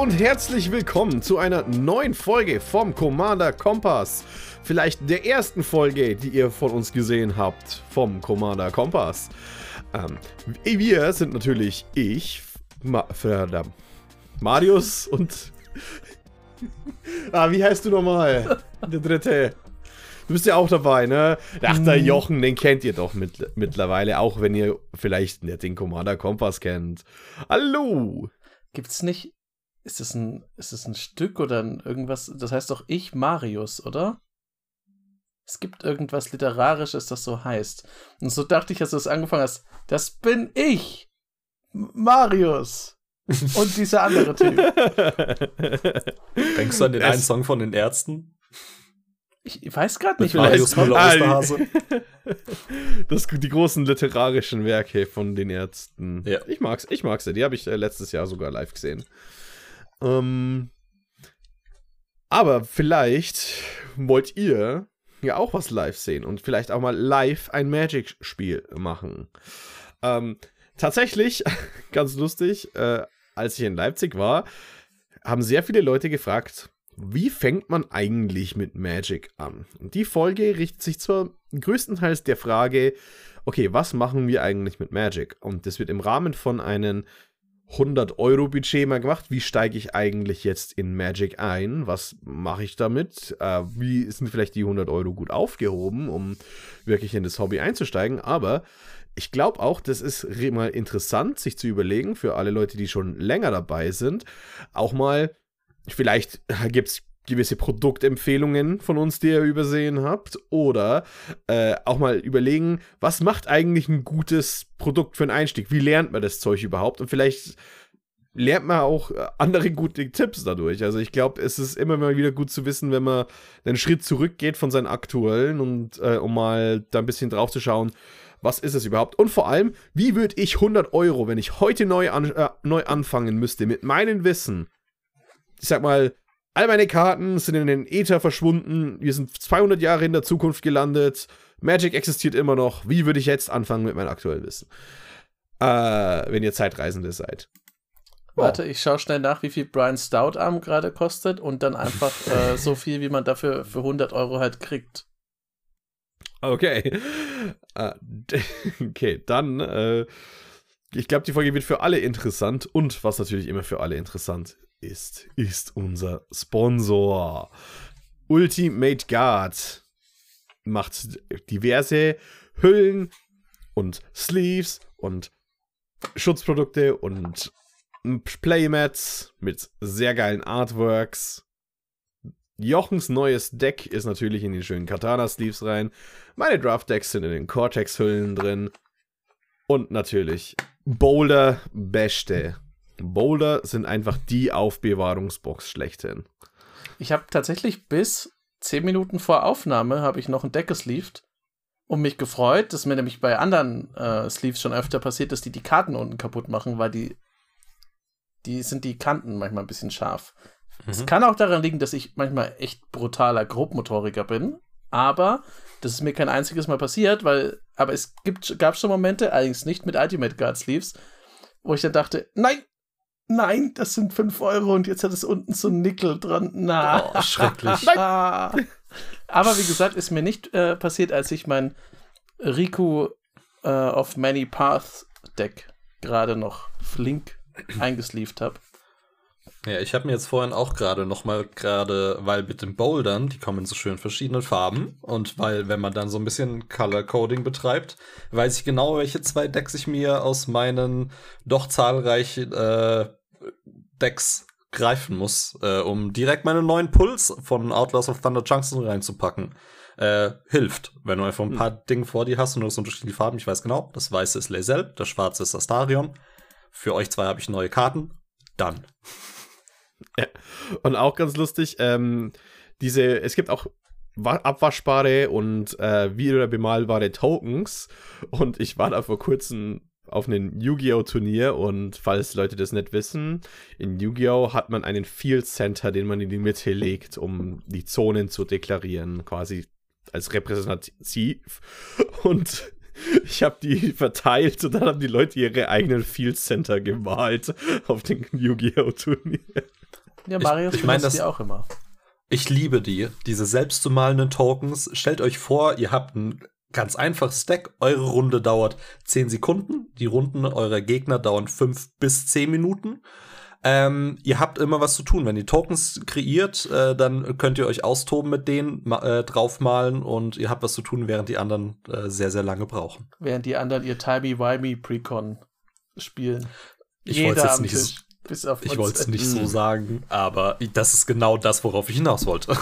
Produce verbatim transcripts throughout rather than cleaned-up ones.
und herzlich willkommen zu einer neuen Folge vom Commander Kompass. Vielleicht der ersten Folge, die ihr von uns gesehen habt vom Commander Kompass. Ähm, wir sind natürlich ich, Ma verdammt, Marius und... ah, wie heißt du nochmal? Der dritte. Du bist ja auch dabei, ne? Ach, der Jochen, den kennt ihr doch mit, mittlerweile, auch wenn ihr vielleicht nicht den Commander Kompass kennt. Hallo! Gibt's nicht, ist es ein, ist es ein Stück oder ein irgendwas, das heißt doch ich, Marius, oder? Es gibt irgendwas Literarisches, das so heißt. Und so dachte ich, als du es angefangen hast, das bin ich, Marius. Und dieser andere Typ. Denkst du an den es einen Song von den Ärzten? Ich weiß gerade nicht, wie Marius Müller-Osterhase. Das, die großen literarischen Werke von den Ärzten. Ja. Ich mag's, ich mag's ja. Die habe ich äh, letztes Jahr sogar live gesehen. Ähm, aber vielleicht wollt ihr ja auch was live sehen und vielleicht auch mal live ein Magic-Spiel machen. Ähm, tatsächlich, ganz lustig, äh, als ich in Leipzig war, haben sehr viele Leute gefragt, wie fängt man eigentlich mit Magic an? Und die Folge richtet sich zwar größtenteils der Frage, okay, was machen wir eigentlich mit Magic? Und das wird im Rahmen von einem hundert Euro Budget mal gemacht. Wie steige ich eigentlich jetzt in Magic ein? Was mache ich damit? Äh, wie sind vielleicht die hundert Euro gut aufgehoben, um wirklich in das Hobby einzusteigen? Aber ich glaube auch, das ist mal interessant, sich zu überlegen, für alle Leute, die schon länger dabei sind, auch mal, vielleicht gibt es gewisse Produktempfehlungen von uns, die ihr übersehen habt, oder äh, auch mal überlegen, was macht eigentlich ein gutes Produkt für einen Einstieg? Wie lernt man das Zeug überhaupt? Und vielleicht lernt man auch andere gute Tipps dadurch. Also ich glaube, es ist immer mal wieder gut zu wissen, wenn man einen Schritt zurückgeht von seinen aktuellen und äh, um mal da ein bisschen drauf zu schauen, was ist es überhaupt? Und vor allem, wie würde ich hundert Euro, wenn ich heute neu, an, äh, neu anfangen müsste, mit meinem Wissen, ich sag mal, all meine Karten sind in den Äther verschwunden, wir sind zweihundert Jahre in der Zukunft gelandet, Magic existiert immer noch, wie würde ich jetzt anfangen mit meinem aktuellen Wissen? Äh, wenn ihr Zeitreisende seid. Oh. Warte, ich schaue schnell nach, wie viel Brian Stoutarm gerade kostet und dann einfach äh, so viel, wie man dafür für hundert Euro halt kriegt. Okay. Uh, okay, dann, äh, ich glaube, die Folge wird für alle interessant und was natürlich immer für alle interessant ist, ist unser Sponsor. Ultimate Guard macht diverse Hüllen und Sleeves und Schutzprodukte und Playmats mit sehr geilen Artworks. Jochens neues Deck ist natürlich in die schönen Katana-Sleeves rein. Meine Draft-Decks sind in den Cortex-Hüllen drin. Und natürlich Boulder Beste. Boulder sind einfach die Aufbewahrungsbox schlechthin. Ich habe tatsächlich bis zehn Minuten vor Aufnahme habe ich noch ein Deck gesleeved und mich gefreut, dass mir nämlich bei anderen äh, Sleeves schon öfter passiert, dass die die Karten unten kaputt machen, weil die, die sind die Kanten manchmal ein bisschen scharf. Es mhm. kann auch daran liegen, dass ich manchmal echt brutaler Grobmotoriker bin, aber das ist mir kein einziges Mal passiert, weil, aber es gibt, gab schon Momente, allerdings nicht mit Ultimate Guard Sleeves, wo ich dann dachte, nein, nein, das sind fünf Euro und jetzt hat es unten so ein Nickel dran. Na, oh, schrecklich. Aber wie gesagt, ist mir nicht äh, passiert, als ich mein Riku äh, of Many Paths Deck gerade noch flink eingesleeved habe. Ja, ich habe mir jetzt vorhin auch gerade nochmal, gerade weil mit den Bouldern, die kommen in so schön verschiedenen Farben und weil, wenn man dann so ein bisschen Color-Coding betreibt, weiß ich genau, welche zwei Decks ich mir aus meinen doch zahlreichen äh, Decks greifen muss, äh, um direkt meinen neuen Puls von Outlaws of Thunder Junction reinzupacken. Äh, hilft, wenn du einfach ein paar hm. Dinge vor dir hast und du hast unterschiedliche Farben. Ich weiß genau, das weiße ist Lae'zel, das schwarze ist Astarion. Für euch zwei habe ich neue Karten. Dann. Ja. Und auch ganz lustig, ähm, diese, es gibt auch abwaschbare und äh, wieder bemalbare Tokens und ich war da vor kurzem auf einem Yu-Gi-Oh! Turnier und falls Leute das nicht wissen, in Yu-Gi-Oh! Hat man einen Field Center, den man in die Mitte legt, um die Zonen zu deklarieren, quasi als repräsentativ und ich habe die verteilt und dann haben die Leute ihre eigenen Field Center gemalt auf den Yu-Gi-Oh! Turnier. Ja, Marius, ich, ich meine das die auch immer. Ich liebe die, diese selbst zu malenden Tokens. Stellt euch vor, ihr habt ein ganz einfaches Deck. Eure Runde dauert zehn Sekunden. Die Runden eurer Gegner dauern fünf bis zehn Minuten. Ähm, ihr habt immer was zu tun. Wenn ihr Tokens kreiert, äh, dann könnt ihr euch austoben mit denen, äh, draufmalen und ihr habt was zu tun, während die anderen äh, sehr, sehr lange brauchen. Während die anderen ihr Timey-Wimey-Precon spielen. Ich Jeder jetzt am nicht Tisch. Bis auf Ich uns. wollte es nicht so sagen, aber das ist genau das, worauf ich hinaus wollte.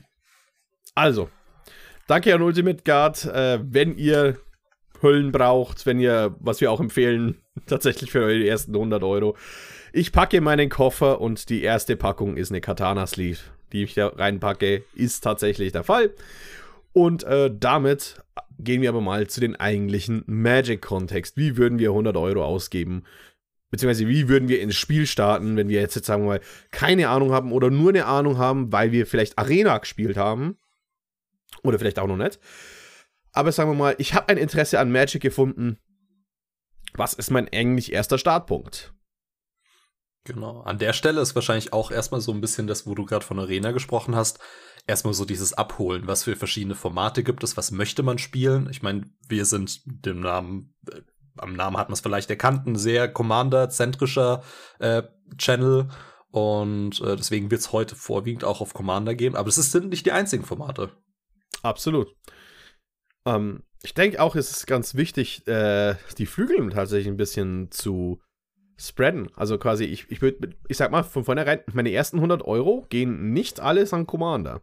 Also, danke an Ultimate Guard. Äh, wenn ihr Hüllen braucht, wenn ihr, was wir auch empfehlen, tatsächlich für eure ersten hundert Euro. Ich packe meinen Koffer und die erste Packung ist eine Katana-Sleeve, die ich da reinpacke, ist tatsächlich der Fall. Und äh, damit gehen wir aber mal zu den eigentlichen Magic-Kontext. Wie würden wir hundert Euro ausgeben? Beziehungsweise wie würden wir ins Spiel starten, wenn wir jetzt, jetzt sagen wir mal, keine Ahnung haben oder nur eine Ahnung haben, weil wir vielleicht Arena gespielt haben. Oder vielleicht auch noch nicht. Aber sagen wir mal, ich habe ein Interesse an Magic gefunden. Was ist mein eigentlich erster Startpunkt? Genau. An der Stelle ist wahrscheinlich auch erstmal so ein bisschen das, wo du gerade von Arena gesprochen hast. Erstmal so dieses Abholen. Was für verschiedene Formate gibt es? Was möchte man spielen? Ich meine, wir sind dem Namen... Äh, Am Namen hat man es vielleicht erkannt, ein sehr Commander-zentrischer äh, Channel und äh, deswegen wird es heute vorwiegend auch auf Commander gehen, aber es sind nicht die einzigen Formate. Absolut. Ähm, ich denke auch, es ist ganz wichtig, äh, die Flügel tatsächlich ein bisschen zu spreaden. Also quasi, ich, ich würde, ich sag mal, von vornherein, meine ersten hundert Euro gehen nicht alles an Commander.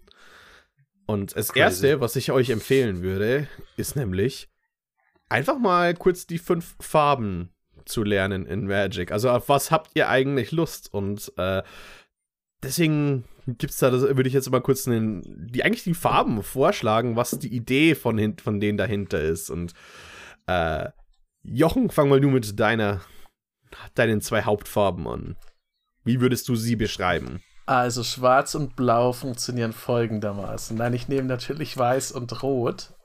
Und das Crazy. Erste, was ich euch empfehlen würde, ist nämlich einfach mal kurz die fünf Farben zu lernen in Magic. Also auf was habt ihr eigentlich Lust? Und äh, deswegen gibt's da, das würde ich jetzt mal kurz den, die eigentlich die Farben vorschlagen, was die Idee von, hin, von denen dahinter ist. Und äh, Jochen, fang mal du mit deiner, deinen zwei Hauptfarben an. Wie würdest du sie beschreiben? Also Schwarz und Blau funktionieren folgendermaßen. Nein, ich nehme natürlich Weiß und Rot.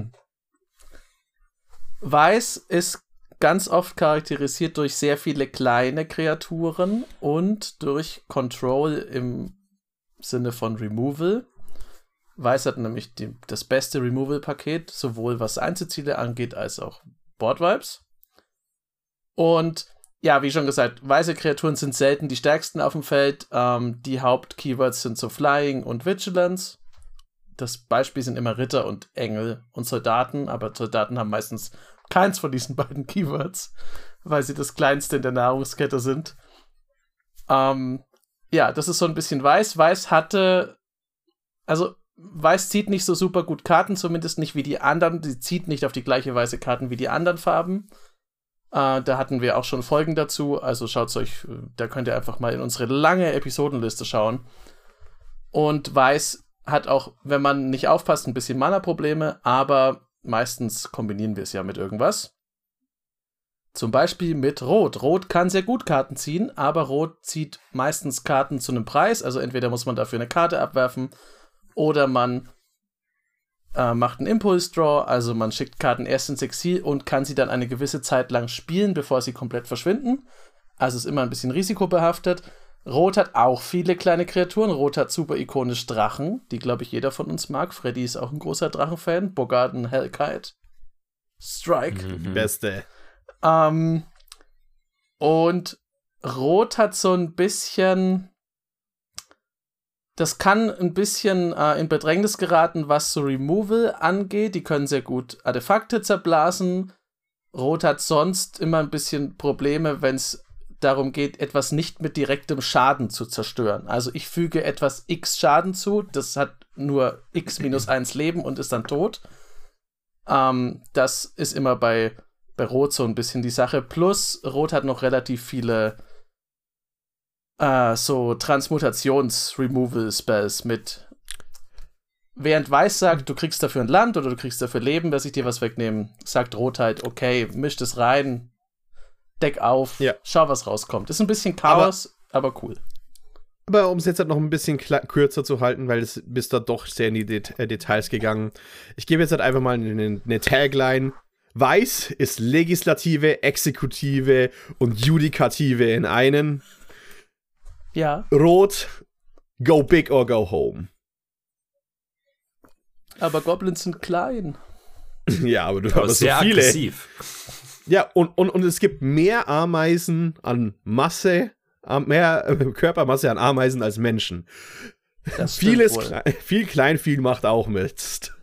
Weiß ist ganz oft charakterisiert durch sehr viele kleine Kreaturen und durch Control im Sinne von Removal. Weiß hat nämlich die, das beste Removal-Paket, sowohl was Einzelziele angeht, als auch Board-Vibes. Und ja, wie schon gesagt, weiße Kreaturen sind selten die stärksten auf dem Feld. Ähm, die Haupt-Keywords sind so Flying und Vigilance. Das Beispiel sind immer Ritter und Engel und Soldaten, aber Soldaten haben meistens keins von diesen beiden Keywords, weil sie das kleinste in der Nahrungskette sind. Ähm, ja, das ist so ein bisschen Weiß. Weiß hatte, also Weiß zieht nicht so super gut Karten, zumindest nicht wie die anderen. Sie zieht nicht auf die gleiche Weise Karten wie die anderen Farben. Äh, da hatten wir auch schon Folgen dazu, also schaut's euch, da könnt ihr einfach mal in unsere lange Episodenliste schauen. Und Weiß hat auch, wenn man nicht aufpasst, ein bisschen Mana-Probleme, aber meistens kombinieren wir es ja mit irgendwas. Zum Beispiel mit Rot. Rot kann sehr gut Karten ziehen, aber Rot zieht meistens Karten zu einem Preis. Also entweder muss man dafür eine Karte abwerfen oder man äh, macht einen Impulse-Draw. Also man schickt Karten erst ins Exil und kann sie dann eine gewisse Zeit lang spielen, bevor sie komplett verschwinden. Also ist immer ein bisschen risikobehaftet. Rot hat auch viele kleine Kreaturen. Rot hat super ikonisch Drachen, die, glaube ich, jeder von uns mag. Freddy ist auch ein großer Drachenfan. Bogarden, Hellkite, Strike. Mhm. Beste. Ähm, und Rot hat so ein bisschen... Das kann ein bisschen äh, in Bedrängnis geraten, was so Removal angeht. Die können sehr gut Artefakte zerblasen. Rot hat sonst immer ein bisschen Probleme, wenn es darum geht, etwas nicht mit direktem Schaden zu zerstören. Also ich füge etwas X Schaden zu, das hat nur X minus eins Leben und ist dann tot. Ähm, das ist immer bei, bei Rot so ein bisschen die Sache. Plus, Rot hat noch relativ viele äh, so Transmutations-Removal-Spells mit. Während Weiß sagt, du kriegst dafür ein Land oder du kriegst dafür Leben, dass ich dir was wegnehme, sagt Rot halt, okay, misch das rein, Deck auf, ja. Schau, was rauskommt. Ist ein bisschen Chaos, aber, aber cool. Aber um es jetzt halt noch ein bisschen kürzer zu halten, weil es bist da doch sehr in die Det- äh, Details gegangen. Ich gebe jetzt halt einfach mal eine, eine Tagline. Weiß ist Legislative, Exekutive und Judikative in einen. Ja. Rot, go big or go home. Aber Goblins sind klein. Ja, aber du Aber hast sehr so viele. aggressiv. Ja, und, und, und es gibt mehr Ameisen an Masse, am- mehr äh, Körpermasse an Ameisen als Menschen. Das stimmt Vieles wohl. klei- viel klein, viel macht auch Mist.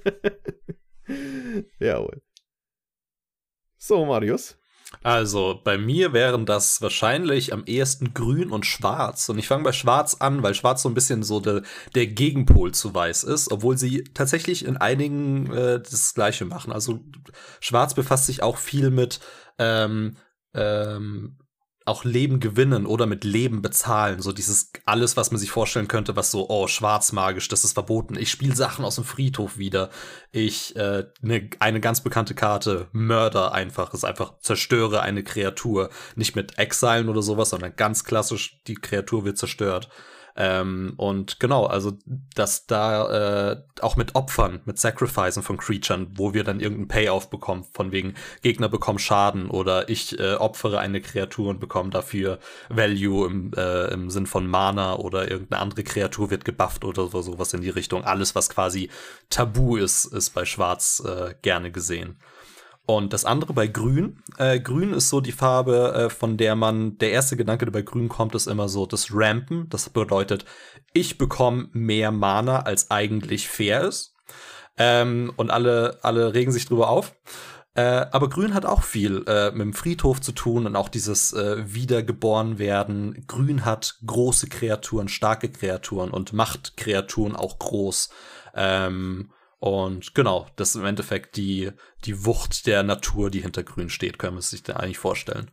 Jawohl. So, Marius. Also, bei mir wären das wahrscheinlich am ehesten grün und schwarz. Und ich fange bei schwarz an, weil schwarz so ein bisschen so der, der Gegenpol zu weiß ist, obwohl sie tatsächlich in einigen äh, das Gleiche machen. Also, schwarz befasst sich auch viel mit ähm, ähm, auch Leben gewinnen oder mit Leben bezahlen. So dieses alles, was man sich vorstellen könnte, was so, oh, schwarzmagisch, das ist verboten. Ich spiele Sachen aus dem Friedhof wieder. Ich, äh, ne, eine ganz bekannte Karte, Mörder einfach, ist einfach, zerstöre eine Kreatur. Nicht mit Exilen oder sowas, sondern ganz klassisch, die Kreatur wird zerstört. Ähm, und genau, also dass da äh, auch mit Opfern, mit Sacrificen von Creaturen, wo wir dann irgendeinen Payoff bekommen, von wegen Gegner bekommen Schaden oder ich äh, opfere eine Kreatur und bekomme dafür Value im, äh, im Sinn von Mana oder irgendeine andere Kreatur wird gebufft oder so, sowas in die Richtung. Alles, was quasi tabu ist, ist bei Schwarz äh, gerne gesehen. Und das andere bei Grün. Äh, Grün ist so die Farbe, äh, von der man, der erste Gedanke, der bei Grün kommt, ist immer so das Rampen. Das bedeutet, ich bekomme mehr Mana, als eigentlich fair ist. Ähm, und alle, alle regen sich drüber auf. Äh, aber Grün hat auch viel äh, mit dem Friedhof zu tun und auch dieses äh, Wiedergeboren werden. Grün hat große Kreaturen, starke Kreaturen und macht Kreaturen auch groß. Ähm, Und genau, das ist im Endeffekt die, die Wucht der Natur, die hinter Grün steht, können wir sich da eigentlich vorstellen.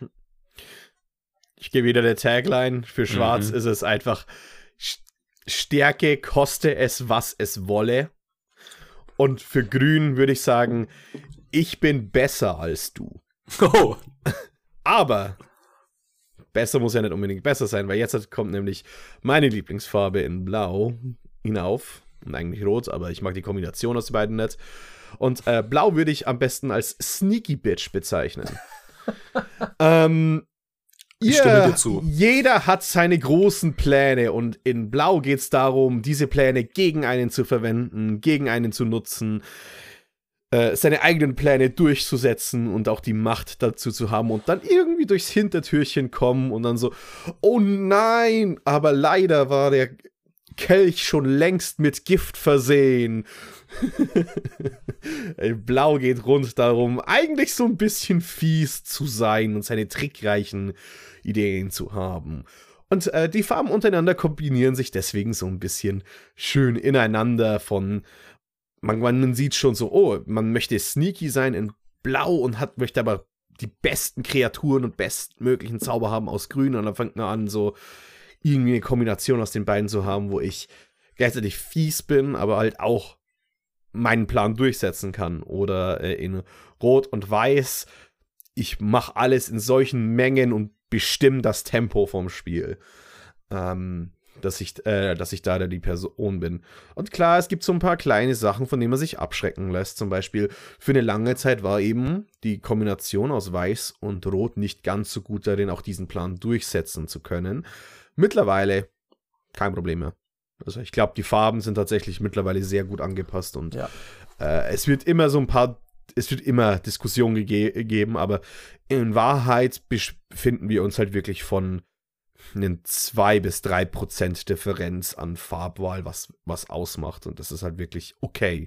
Ich gebe wieder der Tagline. Für Schwarz Mhm. ist es einfach Stärke, koste es, was es wolle. Und für Grün würde ich sagen, ich bin besser als du. Oh. Aber besser muss ja nicht unbedingt besser sein, weil jetzt kommt nämlich meine Lieblingsfarbe in Blau hinauf. Und eigentlich rot, aber ich mag die Kombination aus den beiden nicht. Und äh, Blau würde ich am besten als Sneaky Bitch bezeichnen. ähm, Ich ihr, stimme dir zu. Jeder hat seine großen Pläne und in Blau geht es darum, diese Pläne gegen einen zu verwenden, gegen einen zu nutzen, äh, seine eigenen Pläne durchzusetzen und auch die Macht dazu zu haben und dann irgendwie durchs Hintertürchen kommen und dann so, oh nein, aber leider war der Kelch schon längst mit Gift versehen. Blau geht rund darum, eigentlich so ein bisschen fies zu sein und seine trickreichen Ideen zu haben. Und äh, die Farben untereinander kombinieren sich deswegen so ein bisschen schön ineinander von, man, man sieht schon so, oh, man möchte sneaky sein in Blau und hat, möchte aber die besten Kreaturen und bestmöglichen Zauber haben aus Grün und dann fängt man an, so irgendwie eine Kombination aus den beiden zu haben, wo ich gleichzeitig fies bin, aber halt auch meinen Plan durchsetzen kann. Oder äh, in Rot und Weiß, ich mache alles in solchen Mengen und bestimme das Tempo vom Spiel. Ähm, dass ich, äh, dass ich da die Person bin. Und klar, es gibt so ein paar kleine Sachen, von denen man sich abschrecken lässt. Zum Beispiel, für eine lange Zeit war eben die Kombination aus Weiß und Rot nicht ganz so gut darin, auch diesen Plan durchsetzen zu können. Mittlerweile kein Problem mehr. Also ich glaube, die Farben sind tatsächlich mittlerweile sehr gut angepasst und Ja. äh, es wird immer so ein paar, es wird immer Diskussionen gege- geben, aber in Wahrheit befinden wir uns halt wirklich von einen zwei bis drei Prozent Differenz an Farbwahl, was, was ausmacht und das ist halt wirklich okay.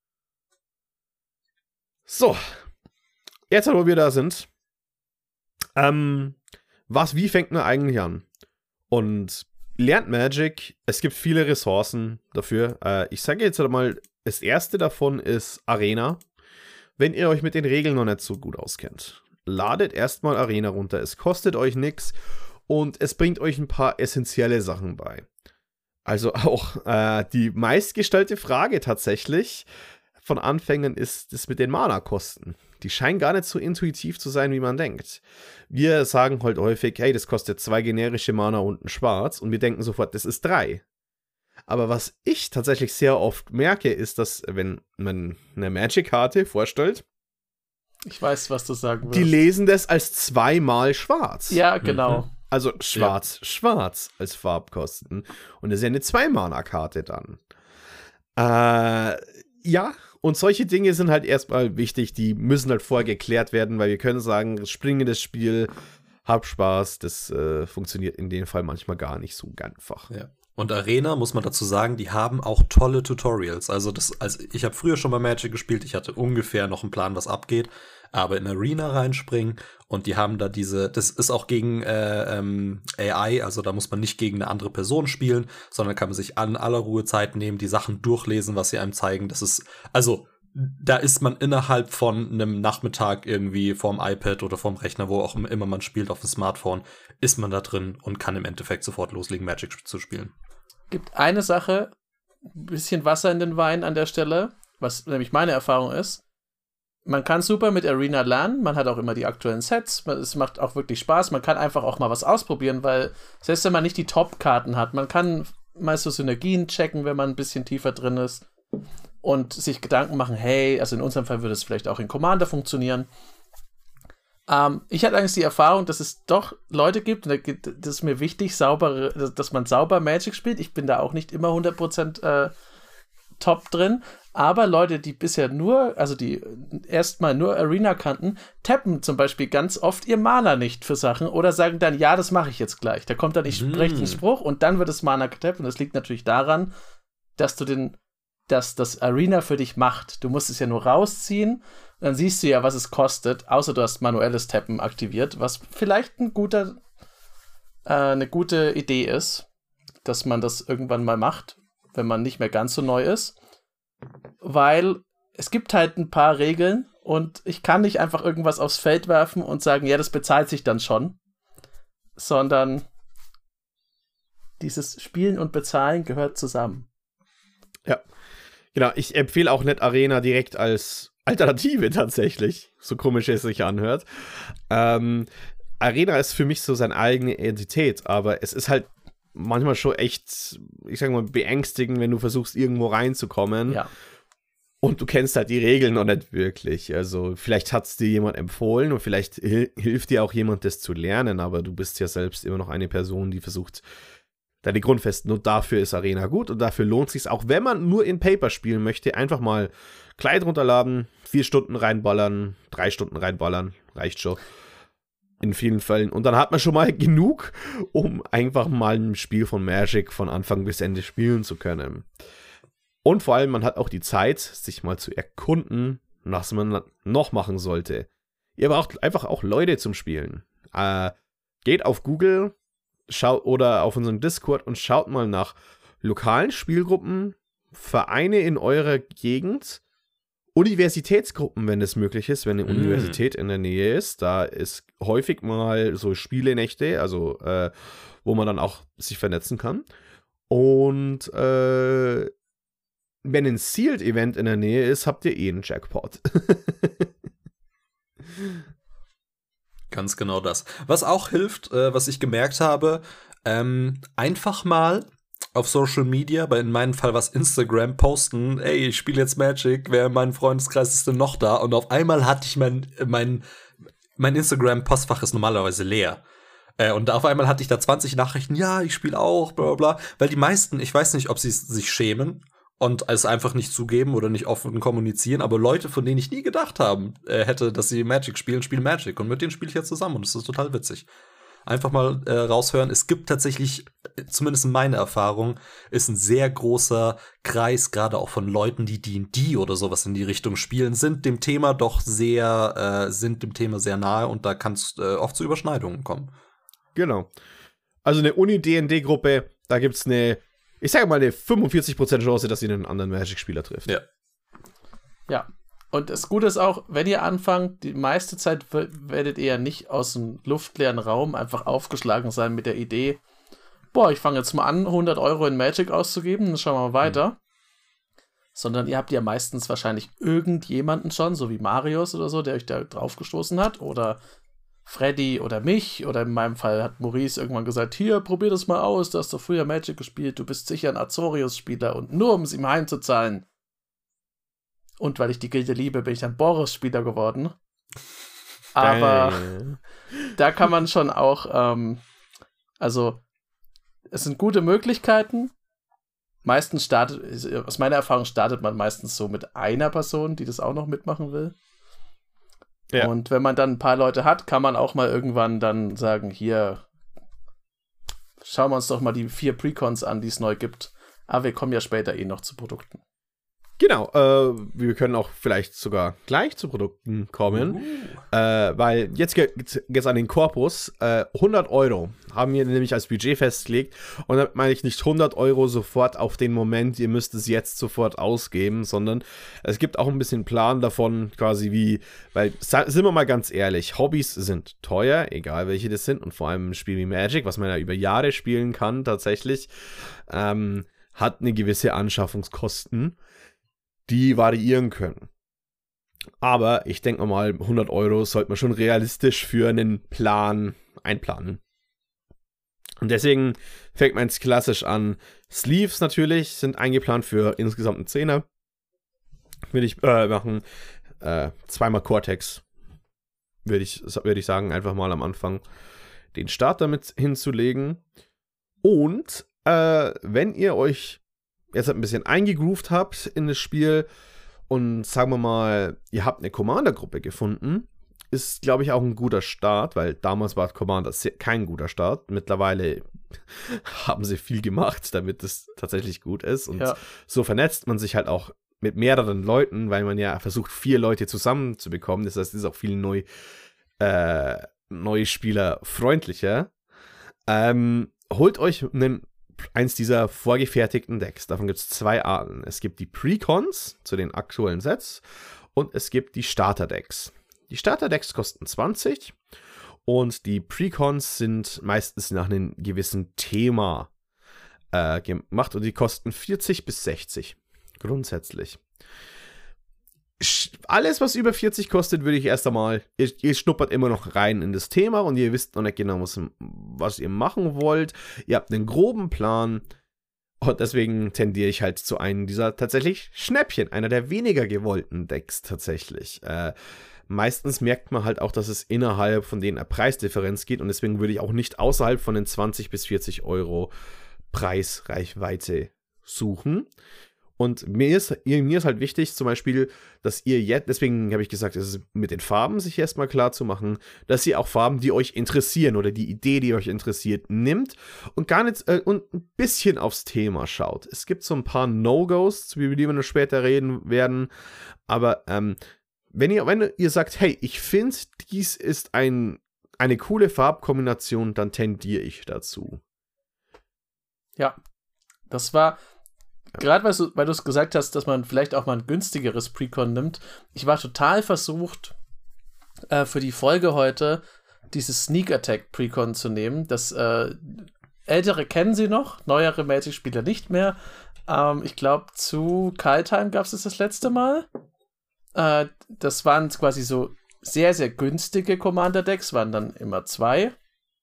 So, jetzt, wo wir da sind, ähm, was, wie fängt man eigentlich an? Und lernt Magic, es gibt viele Ressourcen dafür. Äh, ich sage jetzt mal, das erste davon ist Arena. Wenn ihr euch mit den Regeln noch nicht so gut auskennt, ladet erstmal Arena runter. Es kostet euch nichts und es bringt euch ein paar essentielle Sachen bei. Also auch äh, die meistgestellte Frage tatsächlich von Anfängern ist das mit den Mana-Kosten. Die scheinen gar nicht so intuitiv zu sein, wie man denkt. Wir sagen halt häufig, hey, das kostet zwei generische Mana und ein Schwarz und wir denken sofort, das ist drei. Aber was ich tatsächlich sehr oft merke, ist, dass wenn man eine Magic-Karte vorstellt, Ich weiß, was du sagen willst. die lesen das als zweimal schwarz. Ja, genau. Also schwarz, ja. schwarz als Farbkosten. Und das ist ja eine Zwei-Mana-Karte dann. Äh, ja, und solche Dinge sind halt erstmal wichtig, die müssen halt vorher geklärt werden, weil wir können sagen, springendes Spiel, hab Spaß, das äh, funktioniert in dem Fall manchmal gar nicht so einfach. Ja. Und Arena, muss man dazu sagen, die haben auch tolle Tutorials. Also das, also ich habe früher schon mal Magic gespielt, ich hatte ungefähr noch einen Plan, was abgeht, aber in Arena reinspringen und die haben da diese, das ist auch gegen äh, ähm, A I, also da muss man nicht gegen eine andere Person spielen, sondern kann man sich an aller Ruhe Zeit nehmen, die Sachen durchlesen, was sie einem zeigen. Das ist, also da ist man innerhalb von einem Nachmittag irgendwie vorm iPad oder vorm Rechner, wo auch immer man spielt, auf dem Smartphone, ist man da drin und kann im Endeffekt sofort loslegen, Magic zu spielen. Gibt eine Sache, ein bisschen Wasser in den Wein an der Stelle, was nämlich meine Erfahrung ist. Man kann super mit Arena lernen, man hat auch immer die aktuellen Sets, es macht auch wirklich Spaß, man kann einfach auch mal was ausprobieren, weil selbst wenn man nicht die Top-Karten hat, man kann mal so Synergien checken, wenn man ein bisschen tiefer drin ist und sich Gedanken machen, hey, also in unserem Fall würde es vielleicht auch in Commander funktionieren. Ähm, ich hatte eigentlich die Erfahrung, dass es doch Leute gibt, und das ist mir wichtig, saubere, dass man sauber Magic spielt. Ich bin da auch nicht immer hundert Prozent äh, top drin, aber Leute, die bisher nur, also die erstmal nur Arena kannten, tappen zum Beispiel ganz oft ihr Mana nicht für Sachen oder sagen dann, ja, das mache ich jetzt gleich. Da kommt dann nicht mm. recht ein Spruch und dann wird das Mana getappt und das liegt natürlich daran, dass du den dass das Arena für dich macht. Du musst es ja nur rausziehen, dann siehst du ja, was es kostet, außer du hast manuelles Tappen aktiviert, was vielleicht ein guter, äh, eine gute Idee ist, dass man das irgendwann mal macht, wenn man nicht mehr ganz so neu ist, weil es gibt halt ein paar Regeln und ich kann nicht einfach irgendwas aufs Feld werfen und sagen, ja, das bezahlt sich dann schon, sondern dieses Spielen und Bezahlen gehört zusammen. Ja. Genau, ich empfehle auch nicht Arena direkt als Alternative tatsächlich, so komisch es sich anhört. Ähm, Arena ist für mich so seine eigene Identität, aber es ist halt manchmal schon echt, ich sag mal, beängstigend, wenn du versuchst, irgendwo reinzukommen. Ja. Und du kennst halt die Regeln noch nicht wirklich. Also vielleicht hat es dir jemand empfohlen und vielleicht hil- hilft dir auch jemand, das zu lernen, aber du bist ja selbst immer noch eine Person, die versucht, deine Grundfesten. Und dafür ist Arena gut und dafür lohnt es sich auch, wenn man nur in Paper spielen möchte, einfach mal Kleid runterladen, vier Stunden reinballern, drei Stunden reinballern, reicht schon. In vielen Fällen. Und dann hat man schon mal genug, um einfach mal ein Spiel von Magic von Anfang bis Ende spielen zu können. Und vor allem, man hat auch die Zeit, sich mal zu erkunden, was man noch machen sollte. Ihr braucht einfach auch Leute zum Spielen. Äh, geht auf Google, schaut oder auf unseren Discord und schaut mal nach lokalen Spielgruppen, Vereine in eurer Gegend, Universitätsgruppen, wenn es möglich ist, wenn eine mm. Universität in der Nähe ist. Da ist häufig mal so Spielenächte, also äh, wo man dann auch sich vernetzen kann. Und äh, wenn ein Sealed-Event in der Nähe ist, habt ihr eh einen Jackpot. Ganz genau das. Was auch hilft, äh, was ich gemerkt habe, ähm, einfach mal auf Social Media, bei in meinem Fall was Instagram, posten, ey, ich spiele jetzt Magic, wer in meinem Freundeskreis ist denn noch da? Und auf einmal hatte ich mein, mein, mein Instagram-Postfach ist normalerweise leer. Äh, und auf einmal hatte ich da zwanzig Nachrichten, ja, ich spiele auch, bla bla bla. Weil die meisten, ich weiß nicht, ob sie sich schämen und es einfach nicht zugeben oder nicht offen kommunizieren, aber Leute, von denen ich nie gedacht haben, äh, hätte, dass sie Magic spielen, spielen Magic. Und mit denen spiele ich jetzt zusammen und das ist total witzig. Einfach mal äh, raushören. Es gibt tatsächlich, zumindest in meiner Erfahrung, ist ein sehr großer Kreis, gerade auch von Leuten, die D und D oder sowas in die Richtung spielen, sind dem Thema doch sehr, äh, sind dem Thema sehr nahe und da kann es äh, oft zu Überschneidungen kommen. Genau. Also eine Uni-D und D-Gruppe, da gibt es eine, ich sage mal, eine fünfundvierzig Prozent Chance, dass ihr einen anderen Magic-Spieler trifft. Ja. Ja. Und das Gute ist auch, wenn ihr anfangt, die meiste Zeit werdet ihr ja nicht aus dem luftleeren Raum einfach aufgeschlagen sein mit der Idee, boah, ich fange jetzt mal an, hundert Euro in Magic auszugeben, dann schauen wir mal weiter. Mhm. Sondern ihr habt ja meistens wahrscheinlich irgendjemanden schon, so wie Marius oder so, der euch da draufgestoßen hat, oder Freddy oder mich, oder in meinem Fall hat Maurice irgendwann gesagt, hier, probier das mal aus, du hast doch früher Magic gespielt, du bist sicher ein Azorius-Spieler und nur um es ihm heimzuzahlen. Und weil ich die Gilde liebe, bin ich dann Boros-Spieler geworden. Aber da kann man schon auch ähm, Also, es sind gute Möglichkeiten. Meistens startet, aus meiner Erfahrung startet man meistens so mit einer Person, die das auch noch mitmachen will. Ja. Und wenn man dann ein paar Leute hat, kann man auch mal irgendwann dann sagen, hier, schauen wir uns doch mal die vier Precons an, die es neu gibt. Aber wir kommen ja später eh noch zu Produkten. Genau, äh, wir können auch vielleicht sogar gleich zu Produkten kommen, uh. äh, weil jetzt geht es an den Korpus. Äh, hundert Euro haben wir nämlich als Budget festgelegt und da meine ich nicht hundert Euro sofort auf den Moment, ihr müsst es jetzt sofort ausgeben, sondern es gibt auch ein bisschen Plan davon, quasi wie, weil, sind wir mal ganz ehrlich, Hobbys sind teuer, egal welche das sind, und vor allem ein Spiel wie Magic, was man ja über Jahre spielen kann tatsächlich, ähm, hat eine gewisse Anschaffungskosten, die variieren können. Aber ich denke mal, hundert Euro sollte man schon realistisch für einen Plan einplanen. Und deswegen fängt man jetzt klassisch an. Sleeves natürlich sind eingeplant für insgesamt einen Zehner. Würde ich äh, machen. Äh, zweimal Cortex. Würde ich, würde ich sagen, einfach mal am Anfang den Start damit hinzulegen. Und äh, wenn ihr euch jetzt ein bisschen eingegroovt habt in das Spiel und sagen wir mal, ihr habt eine Commander-Gruppe gefunden, ist, glaube ich, auch ein guter Start, weil damals war Commander kein guter Start. Mittlerweile haben sie viel gemacht, damit es tatsächlich gut ist. Und ja. so vernetzt man sich halt auch mit mehreren Leuten, weil man ja versucht, vier Leute zusammenzubekommen. Das heißt, es ist auch viel neu, äh, neue Spieler freundlicher. Ähm, holt euch einen eins dieser vorgefertigten Decks. Davon gibt es zwei Arten. Es gibt die Precons zu den aktuellen Sets und es gibt die Starter-Decks. Die Starter-Decks kosten zwanzig und die Precons sind meistens nach einem gewissen Thema äh, gemacht und die kosten vierzig bis sechzig grundsätzlich. Alles, was über vierzig kostet, würde ich erst einmal, ihr, ihr schnuppert immer noch rein in das Thema und ihr wisst noch nicht genau, was, was ihr machen wollt. Ihr habt einen groben Plan und deswegen tendiere ich halt zu einem dieser tatsächlich Schnäppchen, einer der weniger gewollten Decks tatsächlich. Äh, meistens merkt man halt auch, dass es innerhalb von denen eine Preisdifferenz geht und deswegen würde ich auch nicht außerhalb von den zwanzig bis vierzig Euro Preisreichweite suchen. Und mir ist, mir ist halt wichtig, zum Beispiel, dass ihr jetzt, deswegen habe ich gesagt, es ist mit den Farben sich erstmal klar zu machen, dass ihr auch Farben, die euch interessieren oder die Idee, die euch interessiert, nimmt und gar nicht, äh, und ein bisschen aufs Thema schaut. Es gibt so ein paar No-Gos, über die wir noch später reden werden, aber ähm, wenn ihr, wenn ihr sagt, hey, ich finde, dies ist ein, eine coole Farbkombination, dann tendiere ich dazu. Ja, das war... Gerade weil du, weil du es gesagt hast, dass man vielleicht auch mal ein günstigeres Precon nimmt. Ich war total versucht, äh, für die Folge heute dieses Sneak Attack Precon zu nehmen. Das äh, Ältere kennen sie noch, neuere Magic-Spieler nicht mehr. Ähm, ich glaube, zu Kaldheim gab es das das letzte Mal. Äh, das waren quasi so sehr, sehr günstige Commander-Decks, waren dann immer zwei.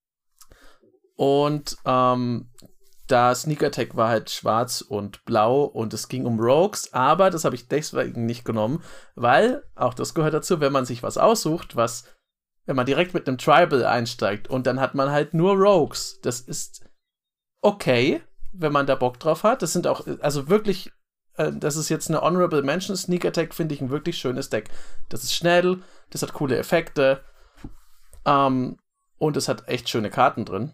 Und ähm, da Sneak Attack war halt schwarz und blau und es ging um Rogues, aber das habe ich deswegen nicht genommen, weil, auch das gehört dazu, wenn man sich was aussucht, was, wenn man direkt mit einem Tribal einsteigt und dann hat man halt nur Rogues. Das ist okay, wenn man da Bock drauf hat. Das sind auch, also wirklich, äh, das ist jetzt eine Honorable Mention. Sneak Attack finde ich ein wirklich schönes Deck. Das ist schnell, das hat coole Effekte ähm, und es hat echt schöne Karten drin.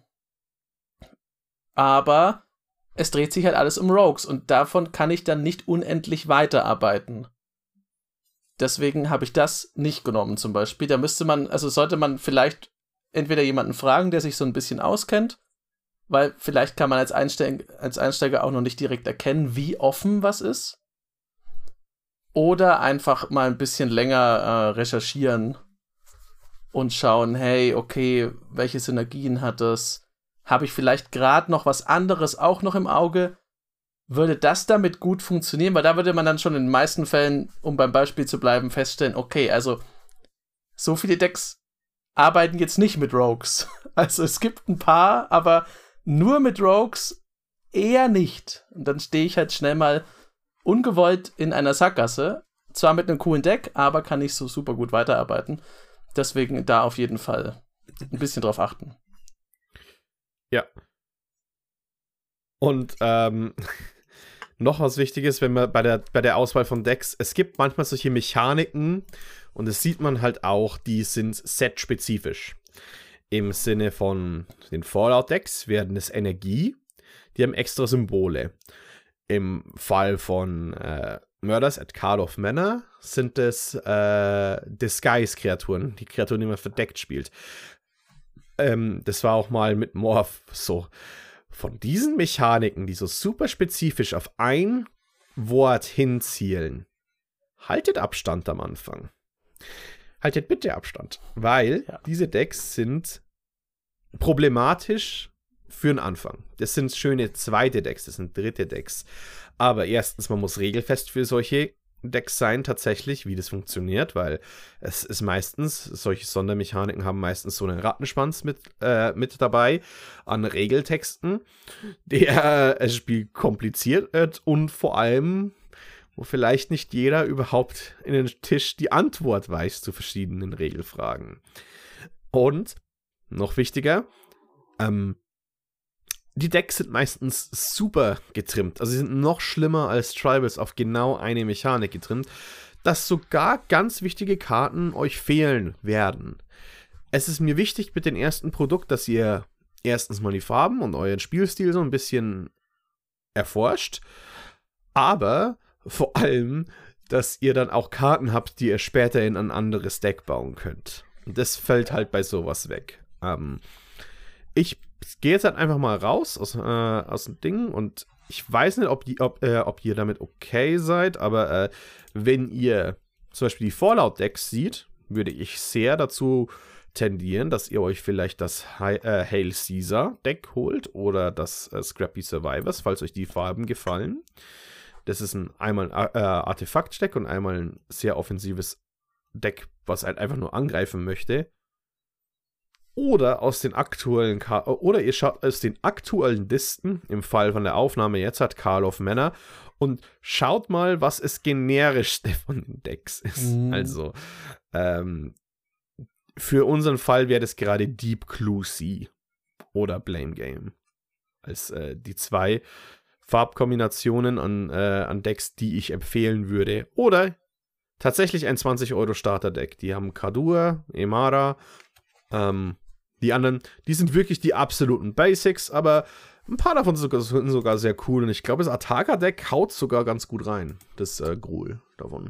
Aber es dreht sich halt alles um Rogues und davon kann ich dann nicht unendlich weiterarbeiten. Deswegen habe ich das nicht genommen zum Beispiel. Da müsste man, also sollte man vielleicht entweder jemanden fragen, der sich so ein bisschen auskennt, weil vielleicht kann man als Einsteiger, als Einsteiger auch noch nicht direkt erkennen, wie offen was ist. Oder einfach mal ein bisschen länger äh, recherchieren und schauen, hey, okay, welche Synergien hat das? Habe ich vielleicht gerade noch was anderes auch noch im Auge? Würde das damit gut funktionieren? Weil da würde man dann schon in den meisten Fällen, um beim Beispiel zu bleiben, feststellen, okay, also so viele Decks arbeiten jetzt nicht mit Rogues. Also es gibt ein paar, aber nur mit Rogues eher nicht. Und dann stehe ich halt schnell mal ungewollt in einer Sackgasse. Zwar mit einem coolen Deck, aber kann nicht so super gut weiterarbeiten. Deswegen da auf jeden Fall ein bisschen drauf achten. Ja. Und ähm, noch was Wichtiges, wenn man bei der, bei der Auswahl von Decks, es gibt manchmal solche Mechaniken und das sieht man halt auch, die sind set-spezifisch. Im Sinne von den Fallout-Decks werden es Energie, die haben extra Symbole. Im Fall von äh, Murders at Karlov Manor sind es äh, Disguise-Kreaturen, die Kreaturen, die man verdeckt spielt. Ähm, das war auch mal mit Morph so. Von diesen Mechaniken, die so super spezifisch auf ein Wort hinzielen, haltet Abstand am Anfang. Haltet bitte Abstand, weil ja. diese Decks sind problematisch für den Anfang. Das sind schöne zweite Decks, das sind dritte Decks. Aber erstens, man muss regelfest für solche Decks sein, tatsächlich, wie das funktioniert, weil es ist meistens, solche Sondermechaniken haben meistens so einen Rattenschwanz mit, äh, mit dabei an Regeltexten, der das Spiel kompliziert wird und vor allem, wo vielleicht nicht jeder überhaupt in den Tisch die Antwort weiß zu verschiedenen Regelfragen. Und, noch wichtiger, ähm, die Decks sind meistens super getrimmt. Also sie sind noch schlimmer als Tribals auf genau eine Mechanik getrimmt, dass sogar ganz wichtige Karten euch fehlen werden. Es ist mir wichtig mit dem ersten Produkt, dass ihr erstens mal die Farben und euren Spielstil so ein bisschen erforscht, aber vor allem, dass ihr dann auch Karten habt, die ihr später in ein anderes Deck bauen könnt. Und das fällt halt bei sowas weg. Ähm, ich gehe jetzt halt einfach mal raus aus, äh, aus dem Ding und ich weiß nicht, ob, die, ob, äh, ob ihr damit okay seid, aber äh, wenn ihr zum Beispiel die Fallout-Decks seht, würde ich sehr dazu tendieren, dass ihr euch vielleicht das Hi- äh, Hail Caesar-Deck holt oder das äh, Scrappy Survivors, falls euch die Farben gefallen. Das ist ein, einmal ein äh, Artefakt-Deck und einmal ein sehr offensives Deck, was halt einfach nur angreifen möchte. Oder aus den aktuellen Ka- oder ihr schaut aus den aktuellen Listen, im Fall von der Aufnahme jetzt hat Karlov Manor, und schaut mal, was das generischste von den Decks ist. Mhm. Also, ähm, für unseren Fall wäre das gerade Deep Clue Sea oder Blame Game. Als äh, die zwei Farbkombinationen an, äh, an Decks, die ich empfehlen würde. Oder tatsächlich ein zwanzig Euro Starter-Deck. Die haben Kadur, Emara, ähm, die anderen, die sind wirklich die absoluten Basics, aber ein paar davon sind sogar, sind sogar sehr cool. Und ich glaube, das Ataka-Deck haut sogar ganz gut rein. Das äh, Gruul davon.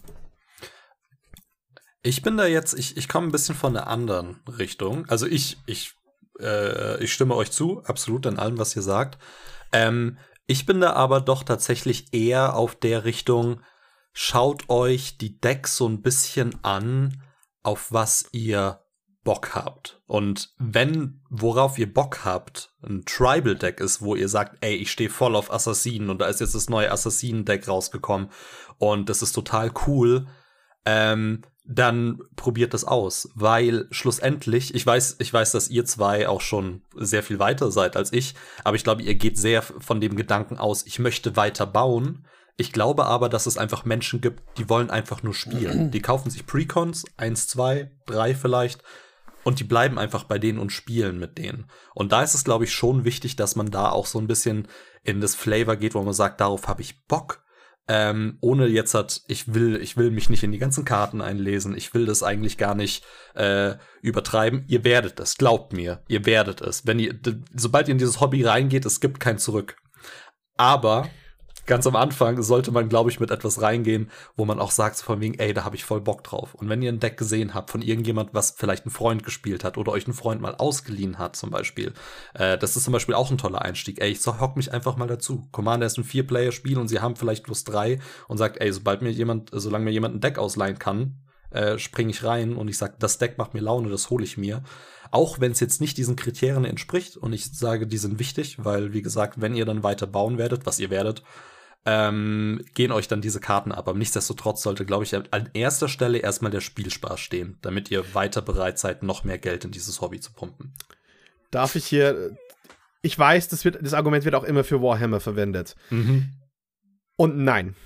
Ich bin da jetzt, ich, ich komme ein bisschen von der anderen Richtung. Also ich, ich, äh, ich stimme euch zu, absolut an allem, was ihr sagt. Ähm, ich bin da aber doch tatsächlich eher auf der Richtung, schaut euch die Decks so ein bisschen an, auf was ihr Bock habt. Und wenn, worauf ihr Bock habt, ein Tribal-Deck ist, wo ihr sagt, ey, ich stehe voll auf Assassinen und da ist jetzt das neue Assassinen-Deck rausgekommen und das ist total cool, ähm, dann probiert das aus, weil schlussendlich, ich weiß, ich weiß, dass ihr zwei auch schon sehr viel weiter seid als ich, aber ich glaube, ihr geht sehr von dem Gedanken aus, ich möchte weiter bauen. Ich glaube aber, dass es einfach Menschen gibt, die wollen einfach nur spielen. Die kaufen sich Precons, eins, zwei, drei vielleicht, und die bleiben einfach bei denen und spielen mit denen. Und da ist es, glaube ich, schon wichtig, dass man da auch so ein bisschen in das Flavor geht, wo man sagt, darauf habe ich Bock. Ähm, ohne jetzt hat, ich will, ich will mich nicht in die ganzen Karten einlesen, ich will das eigentlich gar nicht äh, übertreiben. Ihr werdet es, glaubt mir, ihr werdet es. Wenn ihr, d- sobald ihr in dieses Hobby reingeht, es gibt kein Zurück. Aber ganz am Anfang sollte man, glaube ich, mit etwas reingehen, wo man auch sagt, so von wegen, ey, da habe ich voll Bock drauf. Und wenn ihr ein Deck gesehen habt von irgendjemand, was vielleicht ein Freund gespielt hat oder euch ein Freund mal ausgeliehen hat zum Beispiel, äh, das ist zum Beispiel auch ein toller Einstieg. Ey, ich so, hock mich einfach mal dazu. Commander ist ein Vier-Player-Spiel und sie haben vielleicht bloß drei und sagt, ey, sobald mir jemand, solange mir jemand ein Deck ausleihen kann, äh, springe ich rein und ich sag, das Deck macht mir Laune, das hole ich mir. Auch wenn es jetzt nicht diesen Kriterien entspricht und ich sage, die sind wichtig, weil, wie gesagt, wenn ihr dann weiter bauen werdet, was ihr werdet, Ähm, gehen euch dann diese Karten ab. Aber nichtsdestotrotz sollte, glaube ich, an erster Stelle erstmal der Spielspaß stehen, damit ihr weiter bereit seid, noch mehr Geld in dieses Hobby zu pumpen. Darf ich hier, ich weiß, das, wird, das Argument wird auch immer für Warhammer verwendet. Mhm. Und nein,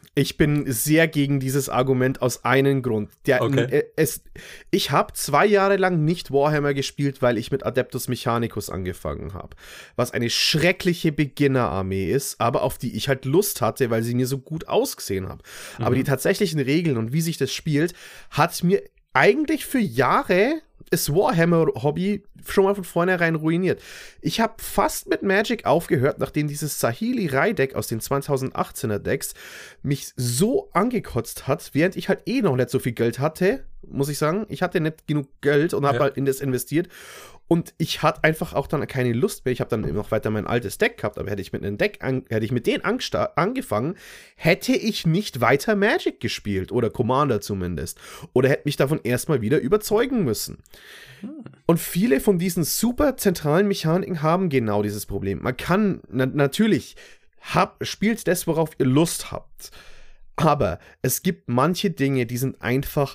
Ich bin sehr gegen dieses Argument aus einem Grund. Der, Okay. äh, es, ich habe zwei Jahre lang nicht Warhammer gespielt, weil ich mit Adeptus Mechanicus angefangen habe. Was eine schreckliche Beginnerarmee ist, aber auf die ich halt Lust hatte, weil sie mir so gut ausgesehen hat. Mhm. Aber die tatsächlichen Regeln und wie sich das spielt, hat mir eigentlich für Jahre das Warhammer-Hobby schon mal von vornherein ruiniert. Ich habe fast mit Magic aufgehört, nachdem dieses Saheeli-Rai-Deck aus den zweitausendachtzehner Decks mich so angekotzt hat, während ich halt eh noch nicht so viel Geld hatte, muss ich sagen. Ich hatte nicht genug Geld und habe Ja. halt in das investiert. Und ich hatte einfach auch dann keine Lust mehr. Ich habe dann noch weiter mein altes Deck gehabt, aber hätte ich mit einem Deck, an, hätte ich mit denen angesta- angefangen, hätte ich nicht weiter Magic gespielt oder Commander zumindest. Oder hätte mich davon erstmal wieder überzeugen müssen. Hm. Und viele von diesen super zentralen Mechaniken haben genau dieses Problem. Man kann na- natürlich, hab, spielt das, worauf ihr Lust habt. Aber es gibt manche Dinge, die sind einfach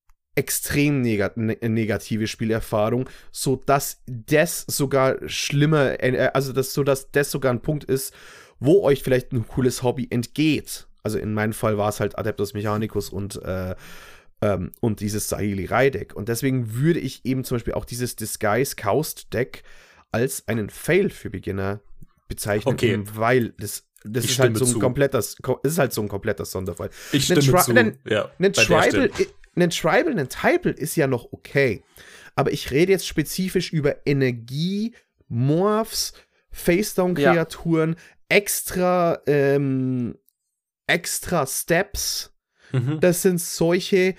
extrem negat- ne- negative Spielerfahrung, so dass das sogar schlimmer, äh, also dass so dass das sogar ein Punkt ist, wo euch vielleicht ein cooles Hobby entgeht. Also in meinem Fall war es halt Adeptus Mechanicus und äh, ähm, und dieses Saheeli-Rai-Deck. Und deswegen würde ich eben zum Beispiel auch dieses Disguise-Caust-Deck als einen Fail für Beginner bezeichnen, Okay. eben weil das das Ich ist halt stimme so ein zu. kompletter, es ist halt so ein kompletter Sonderfall. Ich Einen stimme Tri- zu. einen- ja, Ein bei der Tribal, Stelle. i- ein Tribal, ein Typal ist ja noch okay. Aber ich rede jetzt spezifisch über Energie, Morphs, Face-Down-Kreaturen, extra, ähm, extra Steps. Mhm. Das sind solche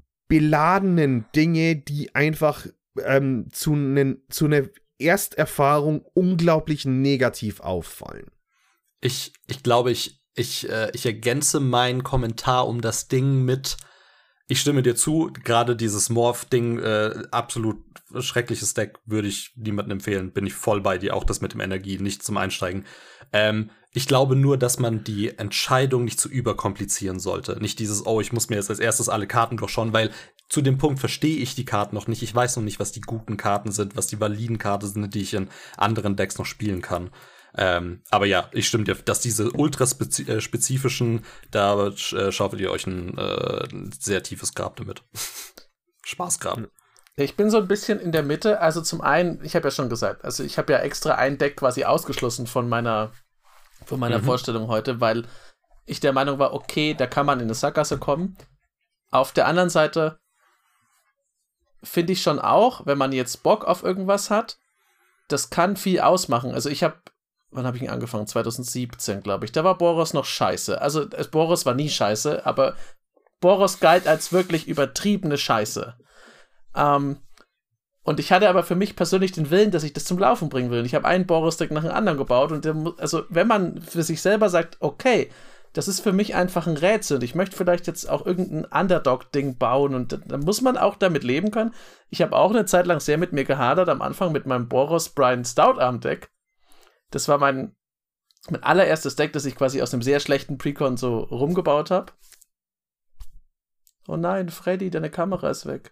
beladenen Dinge, die einfach ähm, zu einer zu einer Ersterfahrung unglaublich negativ auffallen. Ich, ich glaube, ich, ich, äh, ich ergänze meinen Kommentar um das Ding mit, ich stimme dir zu, gerade dieses Morph-Ding, äh, absolut schreckliches Deck, würde ich niemandem empfehlen, bin ich voll bei dir, auch das mit dem Energie, nicht zum Einsteigen. Ähm, ich glaube nur, dass man die Entscheidung nicht zu überkomplizieren sollte. Nicht dieses, oh, ich muss mir jetzt als erstes alle Karten durchschauen, weil zu dem Punkt verstehe ich die Karten noch nicht. Ich weiß noch nicht, was die guten Karten sind, was die validen Karten sind, die ich in anderen Decks noch spielen kann. Ähm, aber ja, ich stimme dir, dass diese ultraspezifischen, da äh, schaufelt ihr euch ein äh, sehr tiefes Grab damit. Spaßgrab. Ich bin so ein bisschen in der Mitte. Also zum einen, ich habe ja schon gesagt, also ich habe ja extra ein Deck quasi ausgeschlossen von meiner, von meiner Mhm. Vorstellung heute, weil ich der Meinung war, okay, da kann man in eine Sackgasse kommen. Auf der anderen Seite finde ich schon auch, wenn man jetzt Bock auf irgendwas hat, das kann viel ausmachen. Also ich habe, wann habe ich ihn angefangen? zwanzig siebzehn, glaube ich. Da war Boros noch scheiße. Also äh, Boros war nie scheiße, aber Boros galt als wirklich übertriebene Scheiße. Ähm, und ich hatte aber für mich persönlich den Willen, dass ich das zum Laufen bringen will. Ich habe einen Boros-Deck nach dem anderen gebaut und der, mu- also wenn man für sich selber sagt, okay, das ist für mich einfach ein Rätsel und ich möchte vielleicht jetzt auch irgendein Underdog-Ding bauen und dann dann muss man auch damit leben können. Ich habe auch eine Zeit lang sehr mit mir gehadert, am Anfang mit meinem Boros Brian Stoutarm-Deck. Das war mein, mein allererstes Deck, das ich quasi aus einem sehr schlechten Precon so rumgebaut habe. Oh nein, Freddy, deine Kamera ist weg.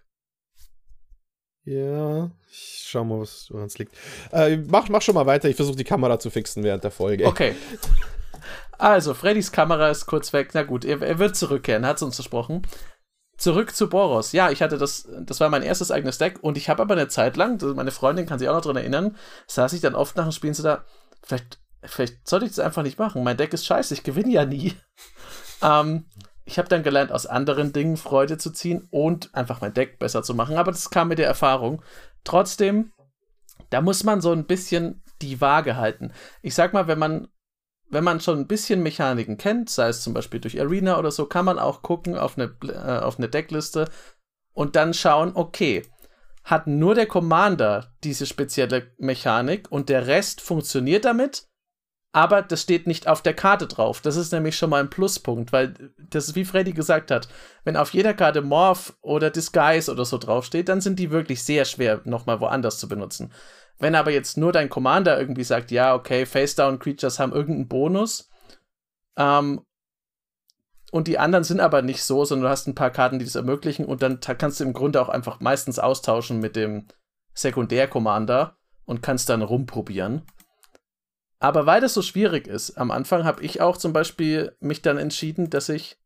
Ja, ich schau mal, was woran es liegt. Äh, mach, mach schon mal weiter, ich versuche die Kamera zu fixen während der Folge. Okay. Also, Freddys Kamera ist kurz weg. Na gut, er, er wird zurückkehren, hat es uns versprochen. Zurück zu Boros. Ja, ich hatte das, das war mein erstes eigenes Deck und ich habe aber eine Zeit lang, meine Freundin kann sich auch noch dran erinnern, saß ich dann oft nach dem Spielen so da, vielleicht, vielleicht sollte ich das einfach nicht machen. Mein Deck ist scheiße, ich gewinne ja nie. ähm, ich habe dann gelernt, aus anderen Dingen Freude zu ziehen und einfach mein Deck besser zu machen, aber das kam mit der Erfahrung. Trotzdem, da muss man so ein bisschen die Waage halten. Ich sag mal, wenn man Wenn man schon ein bisschen Mechaniken kennt, sei es zum Beispiel durch Arena oder so, kann man auch gucken auf eine, äh, auf eine Deckliste und dann schauen, okay, hat nur der Commander diese spezielle Mechanik und der Rest funktioniert damit, aber das steht nicht auf der Karte drauf. Das ist nämlich schon mal ein Pluspunkt, weil das ist, wie Freddy gesagt hat, wenn auf jeder Karte Morph oder Disguise oder so draufsteht, dann sind die wirklich sehr schwer nochmal woanders zu benutzen. Wenn aber jetzt nur dein Commander irgendwie sagt, ja, okay, Face-Down-Creatures haben irgendeinen Bonus, ähm, und die anderen sind aber nicht so, sondern du hast ein paar Karten, die das ermöglichen und dann ta- kannst du im Grunde auch einfach meistens austauschen mit dem Sekundär-Commander und kannst dann rumprobieren. Aber weil das so schwierig ist, am Anfang habe ich auch zum Beispiel mich dann entschieden, dass ich